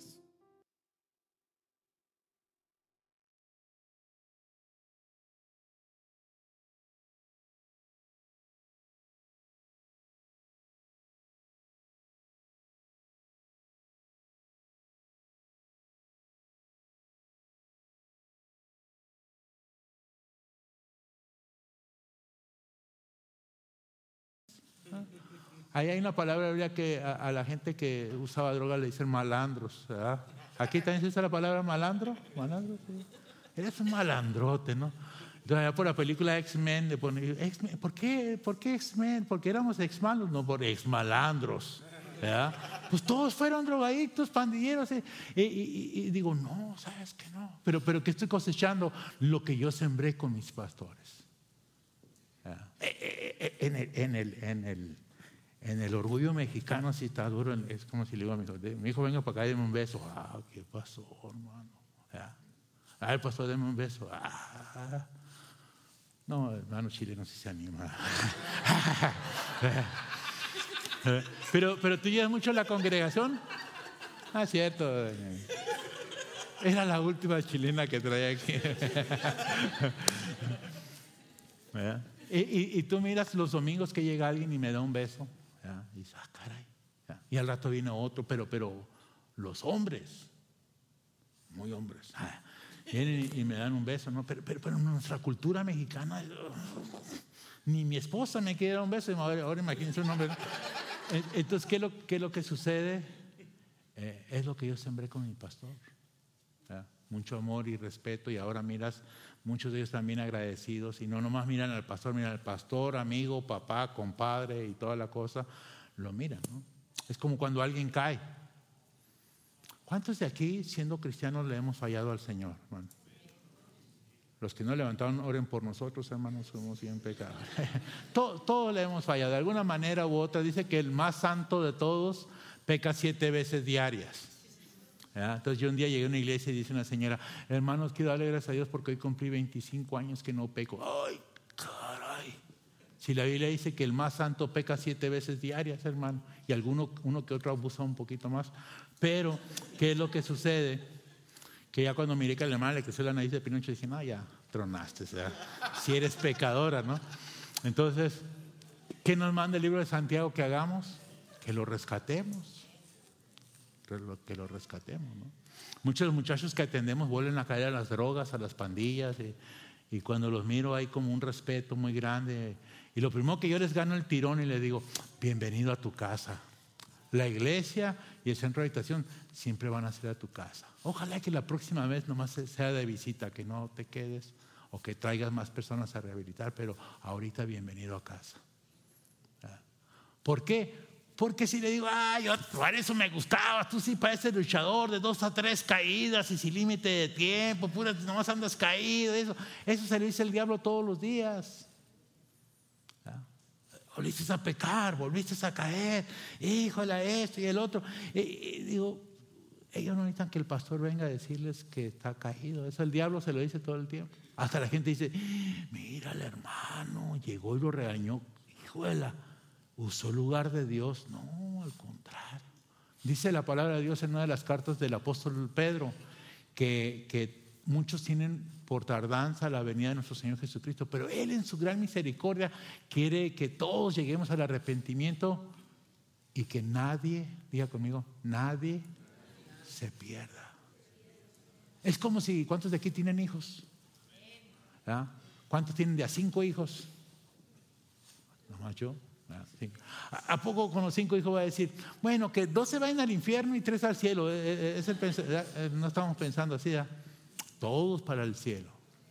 Ahí hay una palabra biblia que a, a la gente que usaba droga le dicen malandros, ¿verdad? Aquí también se usa la palabra malandro, malandro, sí. Eres un malandrote, ¿no? Entonces allá por la película X-Men le ponen, X-Men, ¿por qué? ¿Por qué X-Men? Porque éramos ex-malos, no por ex-malandros, ¿verdad? Pues todos fueron drogadictos, pandilleros, y, y, y, y digo, no, sabes que no. Pero, pero que estoy cosechando lo que yo sembré con mis pastores. En el, en el, en el En el orgullo mexicano, si está duro, es como si le digo a mi hijo, mi hijo, venga para acá y deme un beso. Ah, ¿qué pasó, hermano? Ah, el pastor, deme un beso. Ah, no, hermano chileno sí se anima. pero, pero tú llevas mucho a la congregación. Ah, cierto. Era la última chilena que traía aquí. y, y, y tú miras los domingos que llega alguien y me da un beso. ¿Ya? Y dice, ah, caray. ¿Ya? Y al rato viene otro, pero, pero los hombres, muy hombres, ¿ya? Vienen y, y me dan un beso, ¿no? Pero, pero, pero en nuestra cultura mexicana, ni mi esposa me quiere dar un beso. Ahora, ahora imagínense un hombre. Entonces, ¿qué es lo, qué es lo que sucede? Eh, es lo que yo sembré con mi pastor. ¿Ya? Mucho amor y respeto, y ahora miras, muchos de ellos también agradecidos, y no nomás miran al pastor, miran al pastor, amigo, papá, compadre y toda la cosa, lo miran, ¿no? Es como cuando alguien cae. ¿Cuántos de aquí, siendo cristianos, le hemos fallado al Señor, hermano? Los que no levantaron, oren por nosotros, hermanos, somos bien pecadores. Todos todo le hemos fallado, de alguna manera u otra. Dice que el más santo de todos peca siete veces diarias. ¿Ya? Entonces yo un día llegué a una iglesia y dice una señora, hermanos, quiero darle gracias a Dios porque hoy cumplí veinticinco años que no peco. Ay, caray. Si la Biblia dice que el más santo peca siete veces diarias, hermano, y alguno uno que otro abusa un poquito más. Pero, ¿qué es lo que sucede? Que ya cuando miré que a la hermana le creció la nariz de Pinocho, dije, no, ya tronaste, o sea, si eres pecadora, ¿no? Entonces, ¿qué nos manda el libro de Santiago que hagamos? Que lo rescatemos. Que lo rescatemos, ¿no? Muchos muchachos que atendemos vuelven a caer a las drogas, a las pandillas, y, y cuando los miro hay como un respeto muy grande, y lo primero que yo les gano el tirón y les digo, bienvenido a tu casa. La iglesia y el centro de habitación siempre van a ser a tu casa. Ojalá que la próxima vez nomás sea de visita, que no te quedes o que traigas más personas a rehabilitar, pero ahorita bienvenido a casa. ¿Por qué? Porque si le digo, ay, yo, por eso me gustaba, tú sí pareces luchador de dos a tres caídas y sin límite de tiempo, pura, nomás andas caído, eso, eso se le dice el diablo todos los días. ¿Ya? Volviste a pecar, volviste a caer, híjole, esto y el otro. Y, y digo, ellos no necesitan que el pastor venga a decirles que está caído, eso el diablo se lo dice todo el tiempo. Hasta la gente dice, mira el hermano, llegó y lo regañó, híjole, usó lugar de Dios. No, al contrario. Dice la palabra de Dios en una de las cartas del apóstol Pedro que, que muchos tienen por tardanza la venida de nuestro Señor Jesucristo, pero Él en su gran misericordia quiere que todos lleguemos al arrepentimiento y que nadie, diga conmigo, nadie se pierda. Es como si, ¿cuántos de aquí tienen hijos? ¿Ah? ¿Cuántos tienen de a cinco hijos? Nomás yo. ¿Ah? Sí. ¿A poco con los cinco hijos va a decir, bueno, que dos se vayan al infierno y tres al cielo? Es el pens- no estamos pensando así, ¿ah? Todos para el cielo.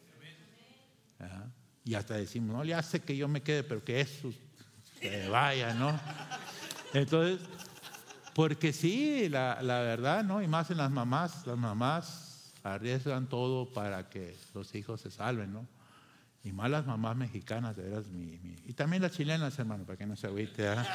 ¿Ah? Y hasta decimos, no, ya sé que yo me quede, pero que eso se vaya, ¿no? Entonces, porque sí, la, la verdad, ¿no? Y más en las mamás, las mamás arriesgan todo para que los hijos se salven, ¿no? Y más las mamás mexicanas, de veras, mi, mi, y también las chilenas, hermano, para que no se agüite, ¿eh?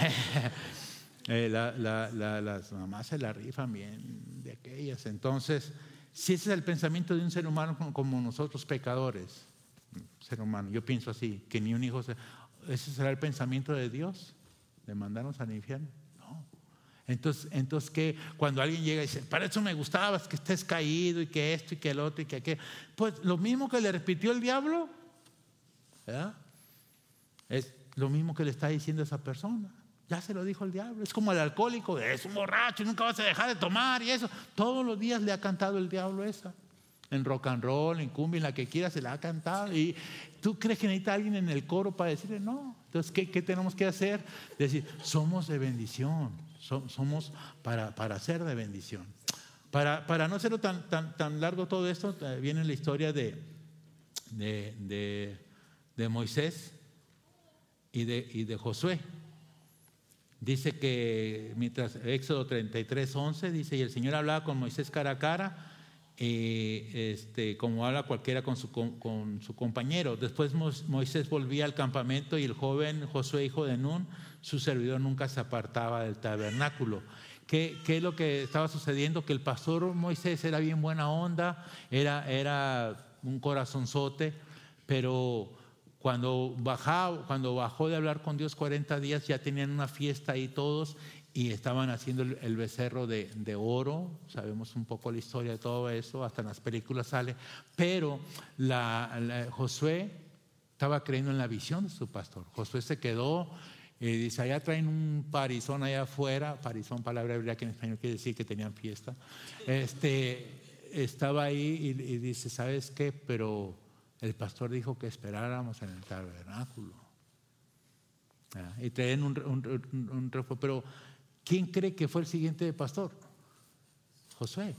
eh, la, la, la, las mamás se la rifan bien de aquellas. Entonces, si ese es el pensamiento de un ser humano como, como nosotros pecadores, ser humano, yo pienso así, que ni un hijo se, ese será el pensamiento de Dios, de mandarnos al infierno. Entonces, entonces que cuando alguien llega y dice, para eso me gustaba, que estés caído y que esto y que el otro y que aquello, pues lo mismo que le repitió el diablo, ¿verdad? Es lo mismo que le está diciendo a esa persona. Ya se lo dijo el diablo. Es como el alcohólico, es un borracho, nunca vas a dejar de tomar y eso. Todos los días le ha cantado el diablo esa. En rock and roll, en cumbia, en la que quiera se la ha cantado. Y tú crees que necesita alguien en el coro para decirle no. Entonces, ¿qué, qué tenemos que hacer? Decir, somos de bendición. Somos para, para ser de bendición. Para, para no hacerlo tan, tan, tan largo todo esto, viene la historia de, de, de, de Moisés y de, y de Josué. Dice que mientras Éxodo treinta y tres, once dice, y el Señor hablaba con Moisés cara a cara, y este, como habla cualquiera con su, con, con su compañero. Después Moisés volvía al campamento y el joven Josué, hijo de Nun, su servidor, nunca se apartaba del tabernáculo. ¿Qué, qué es lo que estaba sucediendo? Que el pastor Moisés era bien buena onda, era, era un corazonzote, pero cuando, bajaba, cuando bajó de hablar con Dios cuarenta días, ya tenían una fiesta ahí todos y estaban haciendo el, el becerro de, de oro. Sabemos un poco la historia de todo eso, hasta en las películas sale, pero la, la, Josué estaba creyendo en la visión de su pastor. Josué se quedó y dice, allá traen un parizón allá afuera, parizón, palabra hebrea que en español quiere decir que tenían fiesta. Este, estaba ahí y, y dice, ¿sabes qué? Pero el pastor dijo que esperáramos en el tabernáculo. Ah, y traen un, un, un, un refugio. Pero ¿quién cree que fue el siguiente pastor? Josué.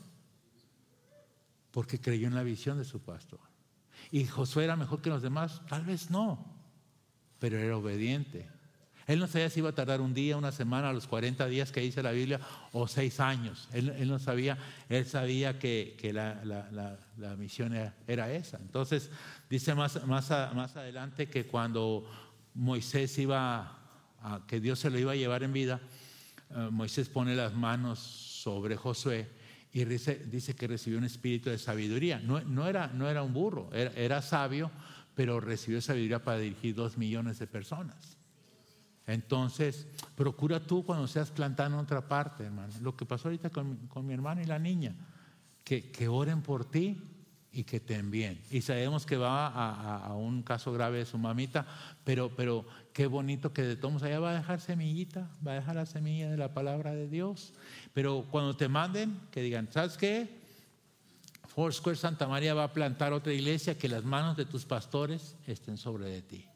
Porque creyó en la visión de su pastor. ¿Y Josué era mejor que los demás? Tal vez no, pero era obediente. Él no sabía si iba a tardar un día, una semana, los cuarenta días que dice la Biblia, o seis años. Él, él no sabía, él sabía que, que la, la, la, la misión era, era esa. Entonces, dice más, más, a, más adelante que cuando Moisés iba, a, que Dios se lo iba a llevar en vida, uh, Moisés pone las manos sobre Josué y dice, dice que recibió un espíritu de sabiduría. No, no, era, no era un burro, era, era sabio, pero recibió sabiduría para dirigir dos millones de personas. Entonces, procura tú cuando seas plantado en otra parte, hermano. Lo que pasó ahorita con, con mi hermana y la niña, que, que oren por ti y que te envíen. Y sabemos que va a, a, a un caso grave de su mamita, pero, pero qué bonito que de todos allá va a dejar semillita, va a dejar la semilla de la palabra de Dios. Pero cuando te manden, que digan, ¿sabes qué? Foursquare Santa María va a plantar otra iglesia, que las manos de tus pastores estén sobre de ti.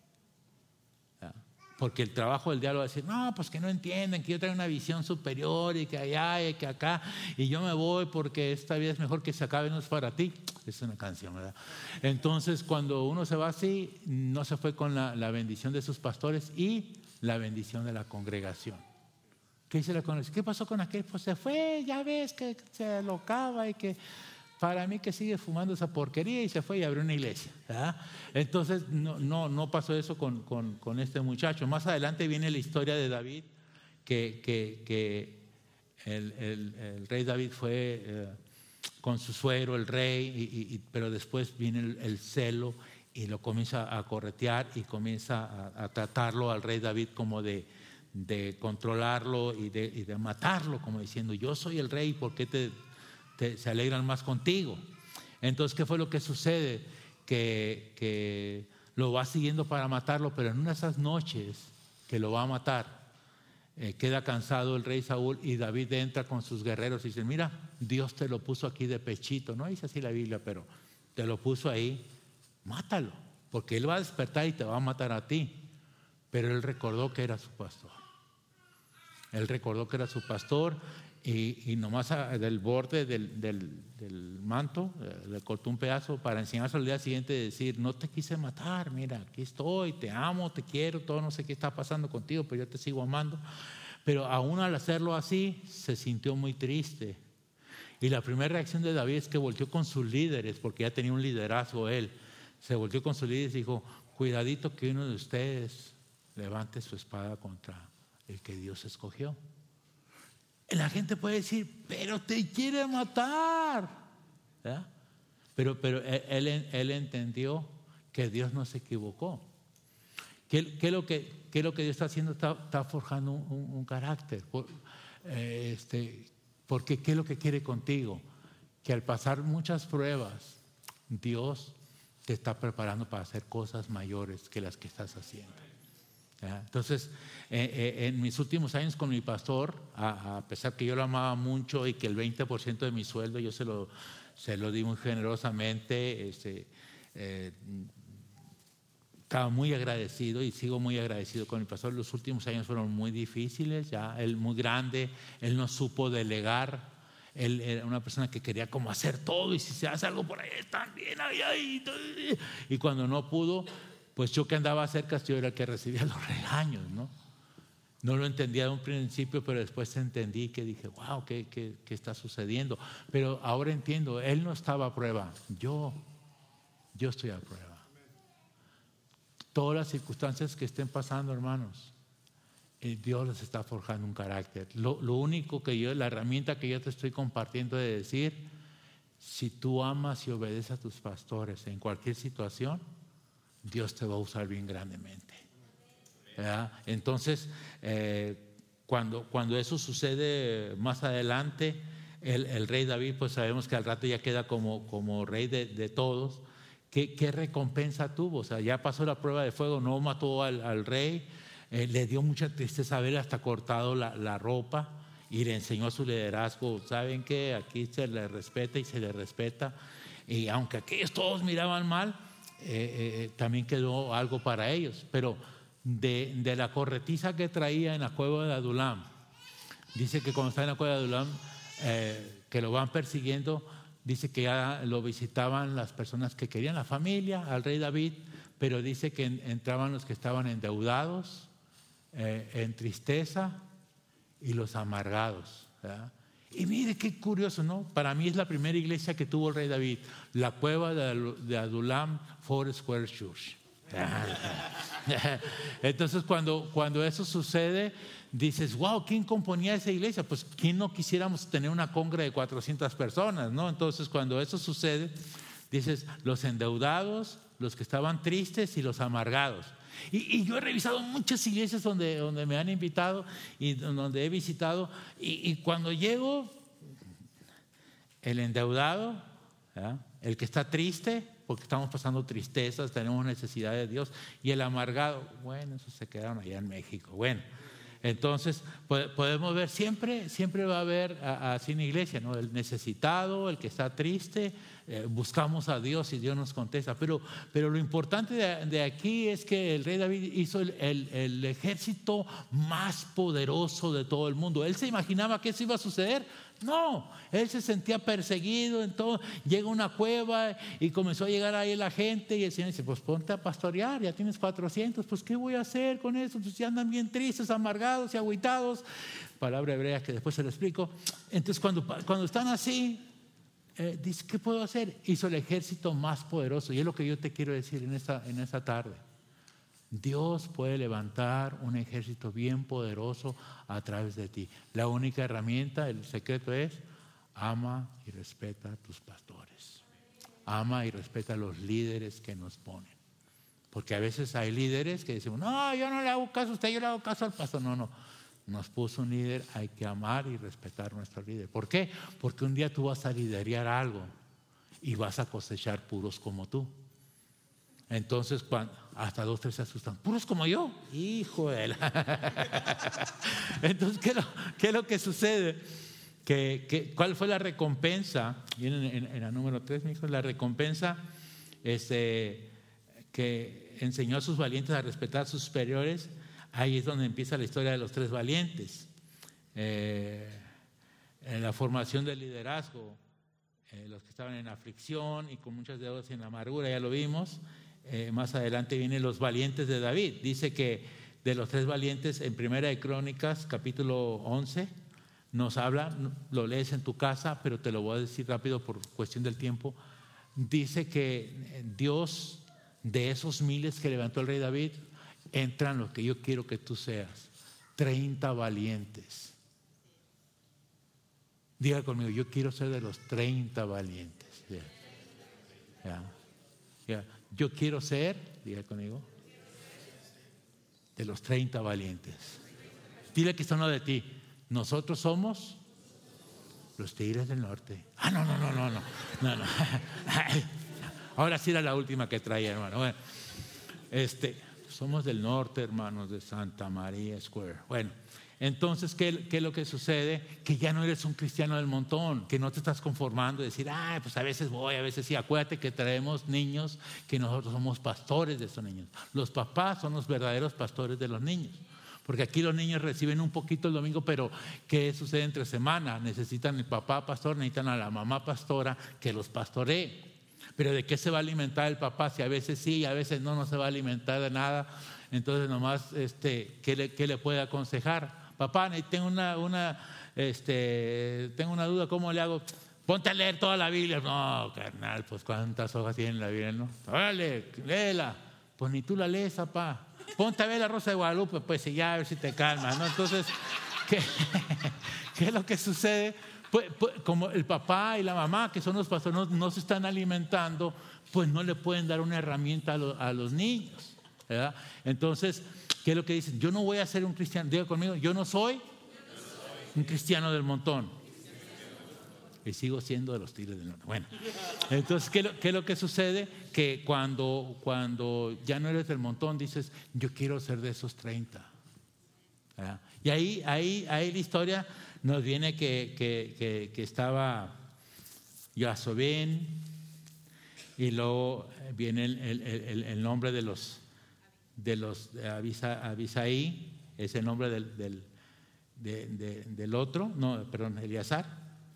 Porque el trabajo del diablo va a decir, no, pues que no entienden, que yo traigo una visión superior y que allá y que acá, y yo me voy porque esta vida es mejor que se acabe, no es para ti. Es una canción, ¿verdad? Entonces, cuando uno se va así, no se fue con la, la bendición de sus pastores y la bendición de la congregación. ¿Qué dice la congregación? ¿Qué pasó con aquel? Pues se fue, ya ves que se alocaba y que... Para mí que sigue fumando esa porquería, y se fue y abrió una iglesia, ¿verdad? Entonces no, no, no pasó eso con, con, con este muchacho. Más adelante viene la historia de David, que, que, que el, el, el rey David fue eh, con su suegro, el rey, y, y, pero después viene el, el celo y lo comienza a corretear y comienza a, a tratarlo al rey David como de, de controlarlo y de, y de matarlo, como diciendo, yo soy el rey, ¿por qué te... Te, se alegran más contigo? Entonces, ¿qué fue lo que sucede? Que, que lo va siguiendo para matarlo, pero en una de esas noches que lo va a matar, eh, queda cansado el rey Saúl y David entra con sus guerreros y dice, mira, Dios te lo puso aquí de pechito, no dice así la Biblia, pero te lo puso ahí, mátalo, porque él va a despertar y te va a matar a ti. Pero él recordó que era su pastor. Él recordó que era su pastor y, y nomás a, del borde del, del, del manto eh, le cortó un pedazo para enseñarse al día siguiente y decir, no te quise matar, mira, aquí estoy, te amo, te quiero, todo, no sé qué está pasando contigo, pero yo te sigo amando. Pero aún al hacerlo así, se sintió muy triste. Y la primera reacción de David es que volteó con sus líderes, porque ya tenía un liderazgo él. Se volteó con sus líderes y dijo, cuidadito que uno de ustedes levante su espada contra el que Dios escogió. La gente puede decir, pero te quiere matar. ¿verdad? Pero, pero él, él, él entendió que Dios no se equivocó. ¿Qué, qué, es, lo que, qué es lo que Dios está haciendo? Está, está forjando un, un, un carácter. Por, eh, este, porque ¿qué es lo que quiere contigo? Que al pasar muchas pruebas, Dios te está preparando para hacer cosas mayores que las que estás haciendo. ¿Ya? Entonces, eh, eh, en mis últimos años con mi pastor, a, a pesar que yo lo amaba mucho y que el veinte por ciento de mi sueldo yo se lo, se lo di muy generosamente, este, eh, estaba muy agradecido y sigo muy agradecido con mi pastor. Los últimos años fueron muy difíciles, ya él muy grande, él no supo delegar. Él era una persona que quería como hacer todo y si se hace algo por ahí también ahí, ahí, y cuando no pudo, pues yo que andaba cerca, yo era el que recibía los regaños, ¿no? No lo entendía de un principio, pero después entendí que dije, wow, ¿qué, qué, qué está sucediendo? Pero ahora entiendo, él no estaba a prueba, yo, yo estoy a prueba. Todas las circunstancias que estén pasando, hermanos, Dios les está forjando un carácter. Lo, lo único que yo, la herramienta que yo te estoy compartiendo de decir, si tú amas y obedeces a tus pastores en cualquier situación, Dios te va a usar bien grandemente. ¿verdad? Entonces, eh, cuando, cuando eso sucede más adelante, el, el rey David, pues sabemos que al rato ya queda como, como rey de, de todos. ¿Qué, ¿Qué recompensa tuvo? O sea, ya pasó la prueba de fuego, no mató al, al rey, eh, le dio mucha tristeza haber hasta cortado la, la ropa y le enseñó a su liderazgo. ¿Saben qué? Aquí se le respeta y se le respeta. Y aunque aquellos todos miraban mal, Eh, eh, también quedó algo para ellos. Pero de, de la corretiza que traía en la cueva de Adulam, dice que cuando está en la cueva de Adulam, eh, que lo van persiguiendo, dice que ya lo visitaban las personas que querían, la familia, al rey David, pero dice que en, entraban los que estaban endeudados, eh, en tristeza, y los amargados, ¿verdad? Y mire qué curioso, ¿no? Para mí es la primera iglesia que tuvo el rey David, la cueva de Adulam Foursquare Church. Entonces cuando, cuando eso sucede, dices, wow, ¿quién componía esa iglesia? Pues ¿quién no quisiéramos tener una congre de cuatrocientas personas, ¿no? Entonces cuando eso sucede, dices, los endeudados, los que estaban tristes y los amargados. Y, y yo he revisado muchas iglesias donde, donde me han invitado y donde he visitado, y, y cuando llego, el endeudado, ¿verdad? El que está triste porque estamos pasando tristezas, tenemos necesidad de Dios, y el amargado, bueno, esos se quedaron allá en México. Bueno, entonces podemos ver, siempre, siempre va a haber así en iglesia, ¿no? El necesitado, el que está triste, eh, buscamos a Dios y Dios nos contesta. Pero, pero lo importante de, de aquí es que el rey David hizo el, el, el ejército más poderoso de todo el mundo. Él se imaginaba que eso iba a suceder. No, él se sentía perseguido, entonces llega a una cueva y comenzó a llegar ahí la gente y el Señor dice, pues ponte a pastorear, ya tienes cuatrocientos, pues ¿qué voy a hacer con eso? Pues ya andan bien tristes, amargados y agüitados, palabra hebrea que después se lo explico. Entonces cuando, cuando están así, eh, dice, ¿qué puedo hacer? Hizo el ejército más poderoso, y es lo que yo te quiero decir en esta, en esta tarde. Dios puede levantar un ejército bien poderoso a través de ti. La única herramienta, el secreto es, ama y respeta a tus pastores. Ama y respeta a los líderes que nos ponen. Porque a veces hay líderes que decimos, no, yo no le hago caso a usted, yo le hago caso al pastor. No, no, nos puso un líder, hay que amar y respetar a nuestro líder. ¿Por qué? Porque un día tú vas a liderar algo y vas a cosechar puros como tú. Entonces, cuando, hasta dos, tres se asustan. Puros como yo. Hijo de la... Entonces, ¿qué es lo, qué es lo que sucede? Que, que, ¿Cuál fue la recompensa? Viene en, en, en la número tres, mi hijo. La recompensa este, que enseñó a sus valientes a respetar a sus superiores. Ahí es donde empieza la historia de los tres valientes. Eh, en la formación del liderazgo, eh, los que estaban en aflicción y con muchas deudas y en amargura, ya lo vimos. Eh, más adelante vienen los valientes de David. Dice que de los tres valientes, en Primera de Crónicas, capítulo once, nos habla, lo lees en tu casa, pero te lo voy a decir rápido por cuestión del tiempo. Dice que Dios, de esos miles que levantó el rey David, entran los que yo quiero que tú seas, treinta valientes. Diga conmigo, yo quiero ser de los treinta valientes. Ya. Ya. Ya. Yo quiero ser, diga conmigo, de los treinta valientes. Dile que está uno de ti. Nosotros somos los Tigres del Norte. Ah, no, no, no, no, no, no, no. Ahora sí era la última que traía, hermano. Bueno, este, somos del norte, hermanos, de Santa María Square. Bueno, entonces, ¿qué, qué es lo que sucede? Que ya no eres un cristiano del montón, que no te estás conformando de decir, ah, pues a veces voy, a veces sí. Acuérdate que traemos niños, que nosotros somos pastores de estos niños. Los papás son los verdaderos pastores de los niños. Porque aquí los niños reciben un poquito el domingo, pero ¿qué sucede entre semana? Necesitan el papá pastor, necesitan a la mamá pastora que los pastoree. Pero ¿de qué se va a alimentar el papá? Si a veces sí y a veces no, no se va a alimentar de nada. Entonces nomás, este, ¿qué le, qué le puede aconsejar? Papá, tengo una, una, este, tengo una duda, ¿cómo le hago? Ponte a leer toda la Biblia. No, carnal, pues ¿cuántas hojas tiene la Biblia? No, órale, léela. Pues ni tú la lees, papá. Ponte a ver la Rosa de Guadalupe, pues y ya a ver si te calmas, ¿no? Entonces, ¿qué, ¿qué es lo que sucede? Pues, pues, como el papá y la mamá, que son los pastores, no, no se están alimentando, pues no le pueden dar una herramienta a, lo, a los niños, ¿verdad? Entonces, ¿qué es lo que dicen? Yo no voy a ser un cristiano, diga conmigo, yo no soy un cristiano del montón. Y sigo siendo de los Tigres del Norte. Bueno, entonces, ¿qué, ¿qué es lo que sucede? Que cuando, cuando ya no eres del montón, dices, yo quiero ser de esos treinta. ¿Verdad? Y ahí, ahí, ahí la historia nos viene que, que, que, que estaba Joazobín, y luego viene el, el, el, el nombre de los, de los de Abisa, Abisaí, es el nombre del, del, de, de, del otro, no, perdón, Eleazar.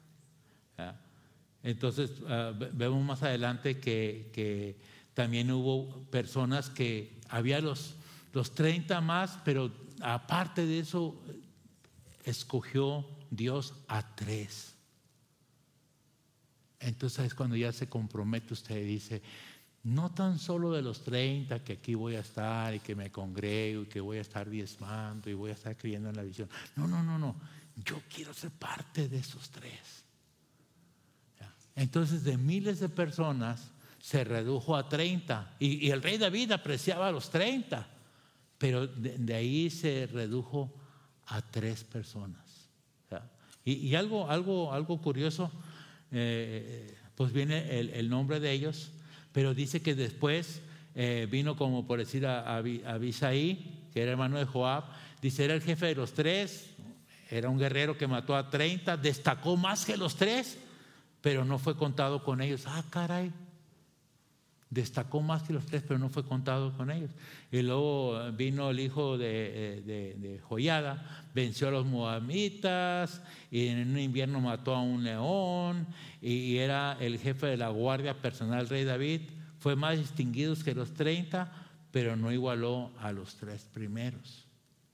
Entonces uh, vemos más adelante que, que también hubo personas que había los, los treinta más, pero aparte de eso escogió Dios a tres. Entonces es cuando ya se compromete usted y dice, no tan solo de los treinta que aquí voy a estar y que me congrego y que voy a estar diezmando y voy a estar creyendo en la visión. No, no, no, no. Yo quiero ser parte de esos tres. Entonces de miles de personas se redujo a treinta y, y el rey David apreciaba a los treinta, pero de, de ahí se redujo a tres personas. Y, y algo, algo, algo curioso, eh, pues viene el, el nombre de ellos, pero dice que después eh, vino como por decir a, a, a Abisaí, que era hermano de Joab, dice era el jefe de los tres, era un guerrero que mató a treinta, destacó más que los tres, pero no fue contado con ellos. Ah, caray, destacó más que los tres, pero no fue contado con ellos. Y luego vino el hijo de, de, de Joiada, venció a los moabitas, y en un invierno mató a un león, y era el jefe de la guardia personal del rey David. Fue más distinguido que los treinta, pero no igualó a los tres primeros.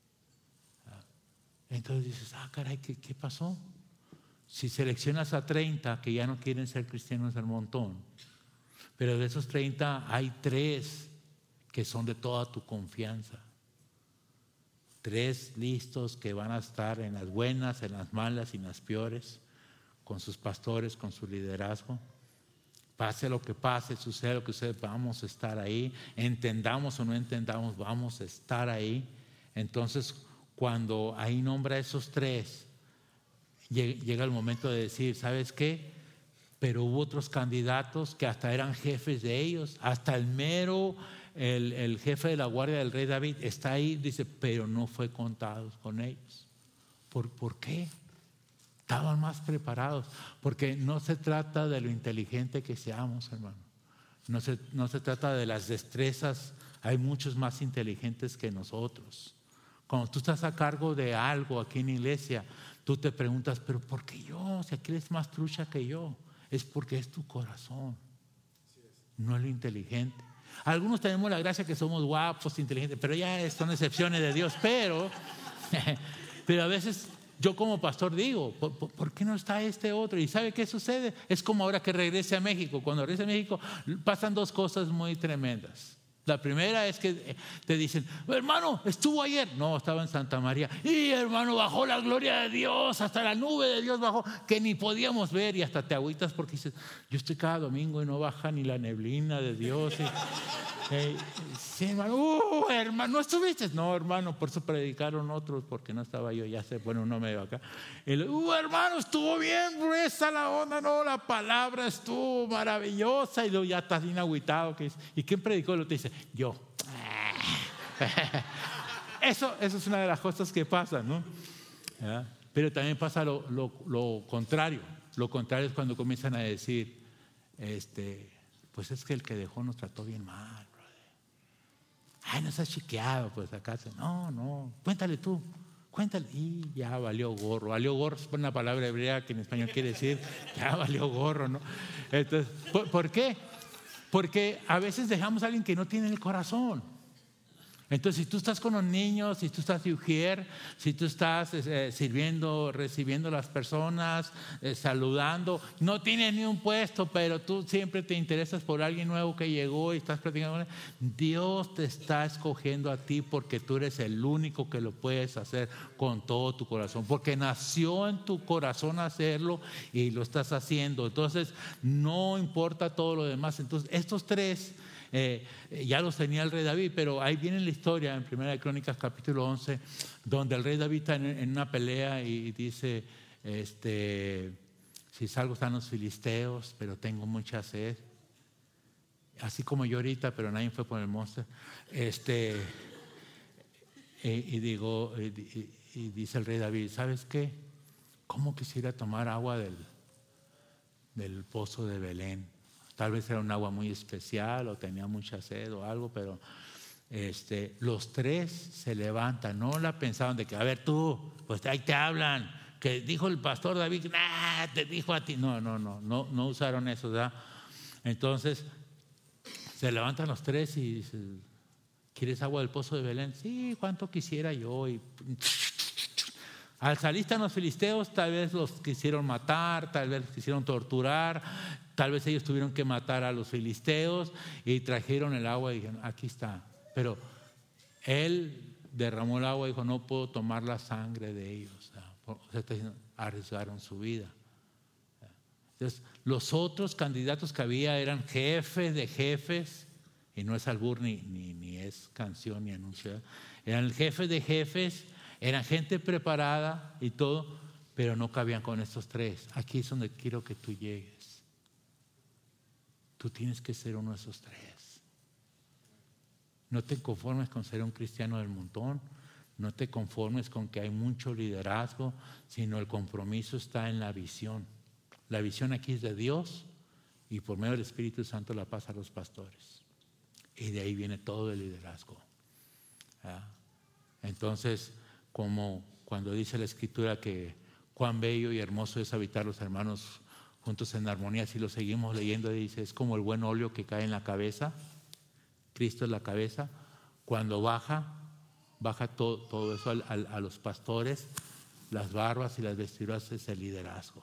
Entonces dices, ah, caray, ¿qué, qué pasó? Si seleccionas a treinta que ya no quieren ser cristianos del montón, pero de esos treinta hay tres que son de toda tu confianza. Tres listos que van a estar en las buenas, en las malas y en las peores, con sus pastores, con su liderazgo. Pase lo que pase, suceda lo que suceda, vamos a estar ahí. Entendamos o no entendamos, vamos a estar ahí. Entonces, cuando ahí nombra a esos tres, llega el momento de decir, ¿sabes qué? Pero hubo otros candidatos que hasta eran jefes de ellos, hasta el mero el, el jefe de la guardia del rey David está ahí, dice, pero no fue contado con ellos. ¿Por, ¿Por qué? Estaban más preparados, porque no se trata de lo inteligente que seamos, hermano. No se, no se trata de las destrezas, hay muchos más inteligentes que nosotros. Cuando tú estás a cargo de algo aquí en la iglesia, tú te preguntas, pero ¿por qué yo? Si aquí eres más trucha que yo. Es porque es tu corazón, no es lo inteligente. Algunos tenemos la gracia que somos guapos, inteligentes, pero ya son excepciones de Dios. Pero, pero a veces yo como pastor digo, ¿por, por, ¿por qué no está este otro? ¿Y sabe qué sucede? Es como ahora que regrese a México. Cuando regrese a México pasan dos cosas muy tremendas. La primera es que te dicen, hermano, estuvo ayer. No, estaba en Santa María. Y hermano, bajó la gloria de Dios, hasta la nube de Dios bajó, que ni podíamos ver. Y hasta te agüitas porque dices, yo estoy cada domingo y no baja ni la neblina de Dios. Y, eh, sí, hermano, uh, hermano, ¿no estuviste? No, hermano, por eso predicaron otros, porque no estaba yo, ya sé, bueno, no me veo acá. El, uh, hermano, estuvo bien gruesa la onda, no, la palabra estuvo maravillosa. Y luego ya estás bien agüitado. Que, ¿y quién predicó? Lo te dice, yo. Eso, eso es una de las cosas que pasan, ¿no? ¿Ya? Pero también pasa lo, lo, lo contrario. Lo contrario es cuando comienzan a decir, este, pues es que el que dejó nos trató bien mal. Ay, no seas chiqueado, pues acá. No, no, cuéntale tú, cuéntale. Y ya valió gorro. Valió gorro es una palabra hebrea que en español quiere decir, ya valió gorro, ¿no? Entonces, ¿por, ¿por qué? Porque a veces dejamos a alguien que no tiene el corazón. Entonces, si tú estás con los niños, si tú estás de ujier, si tú estás eh, sirviendo, recibiendo a las personas, eh, saludando, no tienes ni un puesto, pero tú siempre te interesas por alguien nuevo que llegó y estás platicando con él, Dios te está escogiendo a ti porque tú eres el único que lo puedes hacer con todo tu corazón, porque nació en tu corazón hacerlo y lo estás haciendo. Entonces, no importa todo lo demás. Entonces, estos tres Eh, ya los tenía el rey David, pero ahí viene la historia en Primera de Crónicas capítulo once, donde el rey David está en, en una pelea y dice, este, si salgo están los filisteos, pero tengo mucha sed, así como yo ahorita, pero nadie fue por el monster. Este, y, y digo, y, y, y dice el rey David, ¿sabes qué? ¿Cómo quisiera tomar agua del, del pozo de Belén? Tal vez era un agua muy especial o tenía mucha sed o algo, pero este, los tres se levantan. No la pensaban de que, a ver tú, pues ahí te hablan, que dijo el pastor David, nah, te dijo a ti. No, no, no, no, no usaron eso, ¿verdad? Entonces, se levantan los tres y dicen, ¿quieres agua del pozo de Belén? Sí, cuánto quisiera yo. Y al salir están los filisteos, tal vez los quisieron matar, tal vez los quisieron torturar, tal vez ellos tuvieron que matar a los filisteos y trajeron el agua y dijeron, aquí está. Pero él derramó el agua y dijo, no puedo tomar la sangre de ellos. O sea, arriesgaron su vida. Entonces, los otros candidatos que había eran jefes de jefes, y no es albur ni, ni, ni es canción ni anuncio, eran el jefe de jefes. Eran gente preparada y todo, pero no cabían con estos tres. Aquí es donde quiero que tú llegues. Tú tienes que ser uno de esos tres. No te conformes con ser un cristiano del montón. No te conformes con que hay mucho liderazgo, sino el compromiso está en la visión. La visión aquí es de Dios y por medio del Espíritu Santo la pasa a los pastores. Y de ahí viene todo el liderazgo. ¿Ah? Entonces, como cuando dice la Escritura que cuán bello y hermoso es habitar los hermanos juntos en armonía, si lo seguimos leyendo, dice, es como el buen óleo que cae en la cabeza, Cristo es la cabeza, cuando baja, baja todo, todo eso a, a, a los pastores, las barbas y las vestiduras es el liderazgo.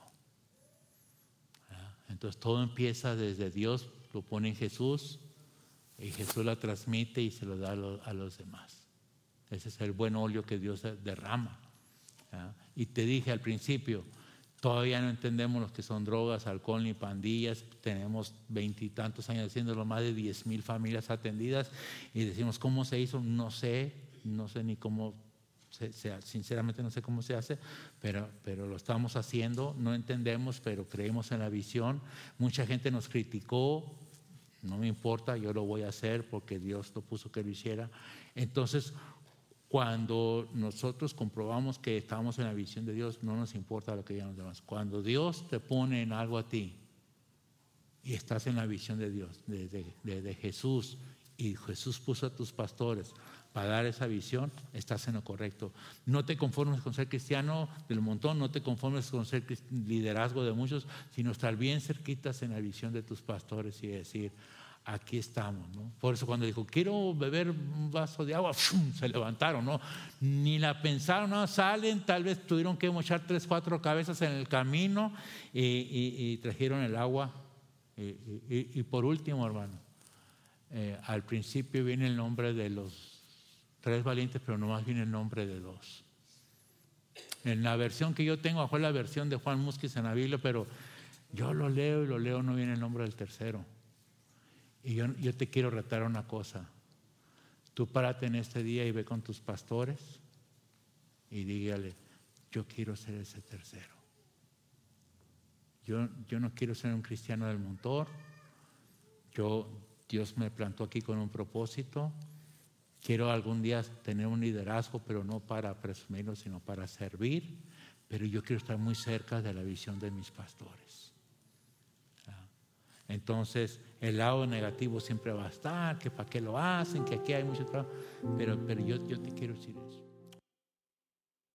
Entonces todo empieza desde Dios, lo pone en Jesús y Jesús la transmite y se lo da a, lo, a los demás. Ese es el buen óleo que Dios derrama. ¿Ya? Y te dije al principio, todavía no entendemos lo que son drogas, alcohol ni pandillas. Tenemos veintitantos años haciéndolo, más de diez mil familias atendidas y decimos, ¿cómo se hizo? No sé, no sé ni cómo, se, se, sinceramente no sé cómo se hace, pero, pero lo estamos haciendo, no entendemos, pero creemos en la visión. Mucha gente nos criticó, no me importa, yo lo voy a hacer porque Dios lo puso que lo hiciera. Entonces, cuando nosotros comprobamos que estamos en la visión de Dios, no nos importa lo que digan los demás. Cuando Dios te pone en algo a ti y estás en la visión de Dios, de, de, de, de Jesús, y Jesús puso a tus pastores para dar esa visión, estás en lo correcto. No te conformes con ser cristiano del montón, no te conformes con ser liderazgo de muchos, sino estar bien cerquitas en la visión de tus pastores y decir, aquí estamos, ¿no? Por eso cuando dijo, quiero beber un vaso de agua, ¡fum!, se levantaron, ¿no? Ni la pensaron, no, salen, tal vez tuvieron que mochar tres, cuatro cabezas en el camino y, y, y trajeron el agua. Y, y, y por último, hermano, eh, al principio viene el nombre de los tres valientes, pero nomás viene el nombre de dos. En la versión que yo tengo, fue la versión de Juan Musquiz en la Biblia, pero yo lo leo y lo leo, no viene el nombre del tercero. Y yo, yo te quiero retar una cosa. Tú párate en este día y ve con tus pastores y dígale, yo quiero ser ese tercero. Yo, yo no quiero ser un cristiano del montón. Yo, Dios me plantó aquí con un propósito. Quiero algún día tener un liderazgo, pero no para presumirlo, sino para servir. Pero yo quiero estar muy cerca de la visión de mis pastores. Entonces, el lado negativo siempre va a estar, que para qué lo hacen, que aquí hay mucho trabajo. Pero, pero yo, yo te quiero decir eso.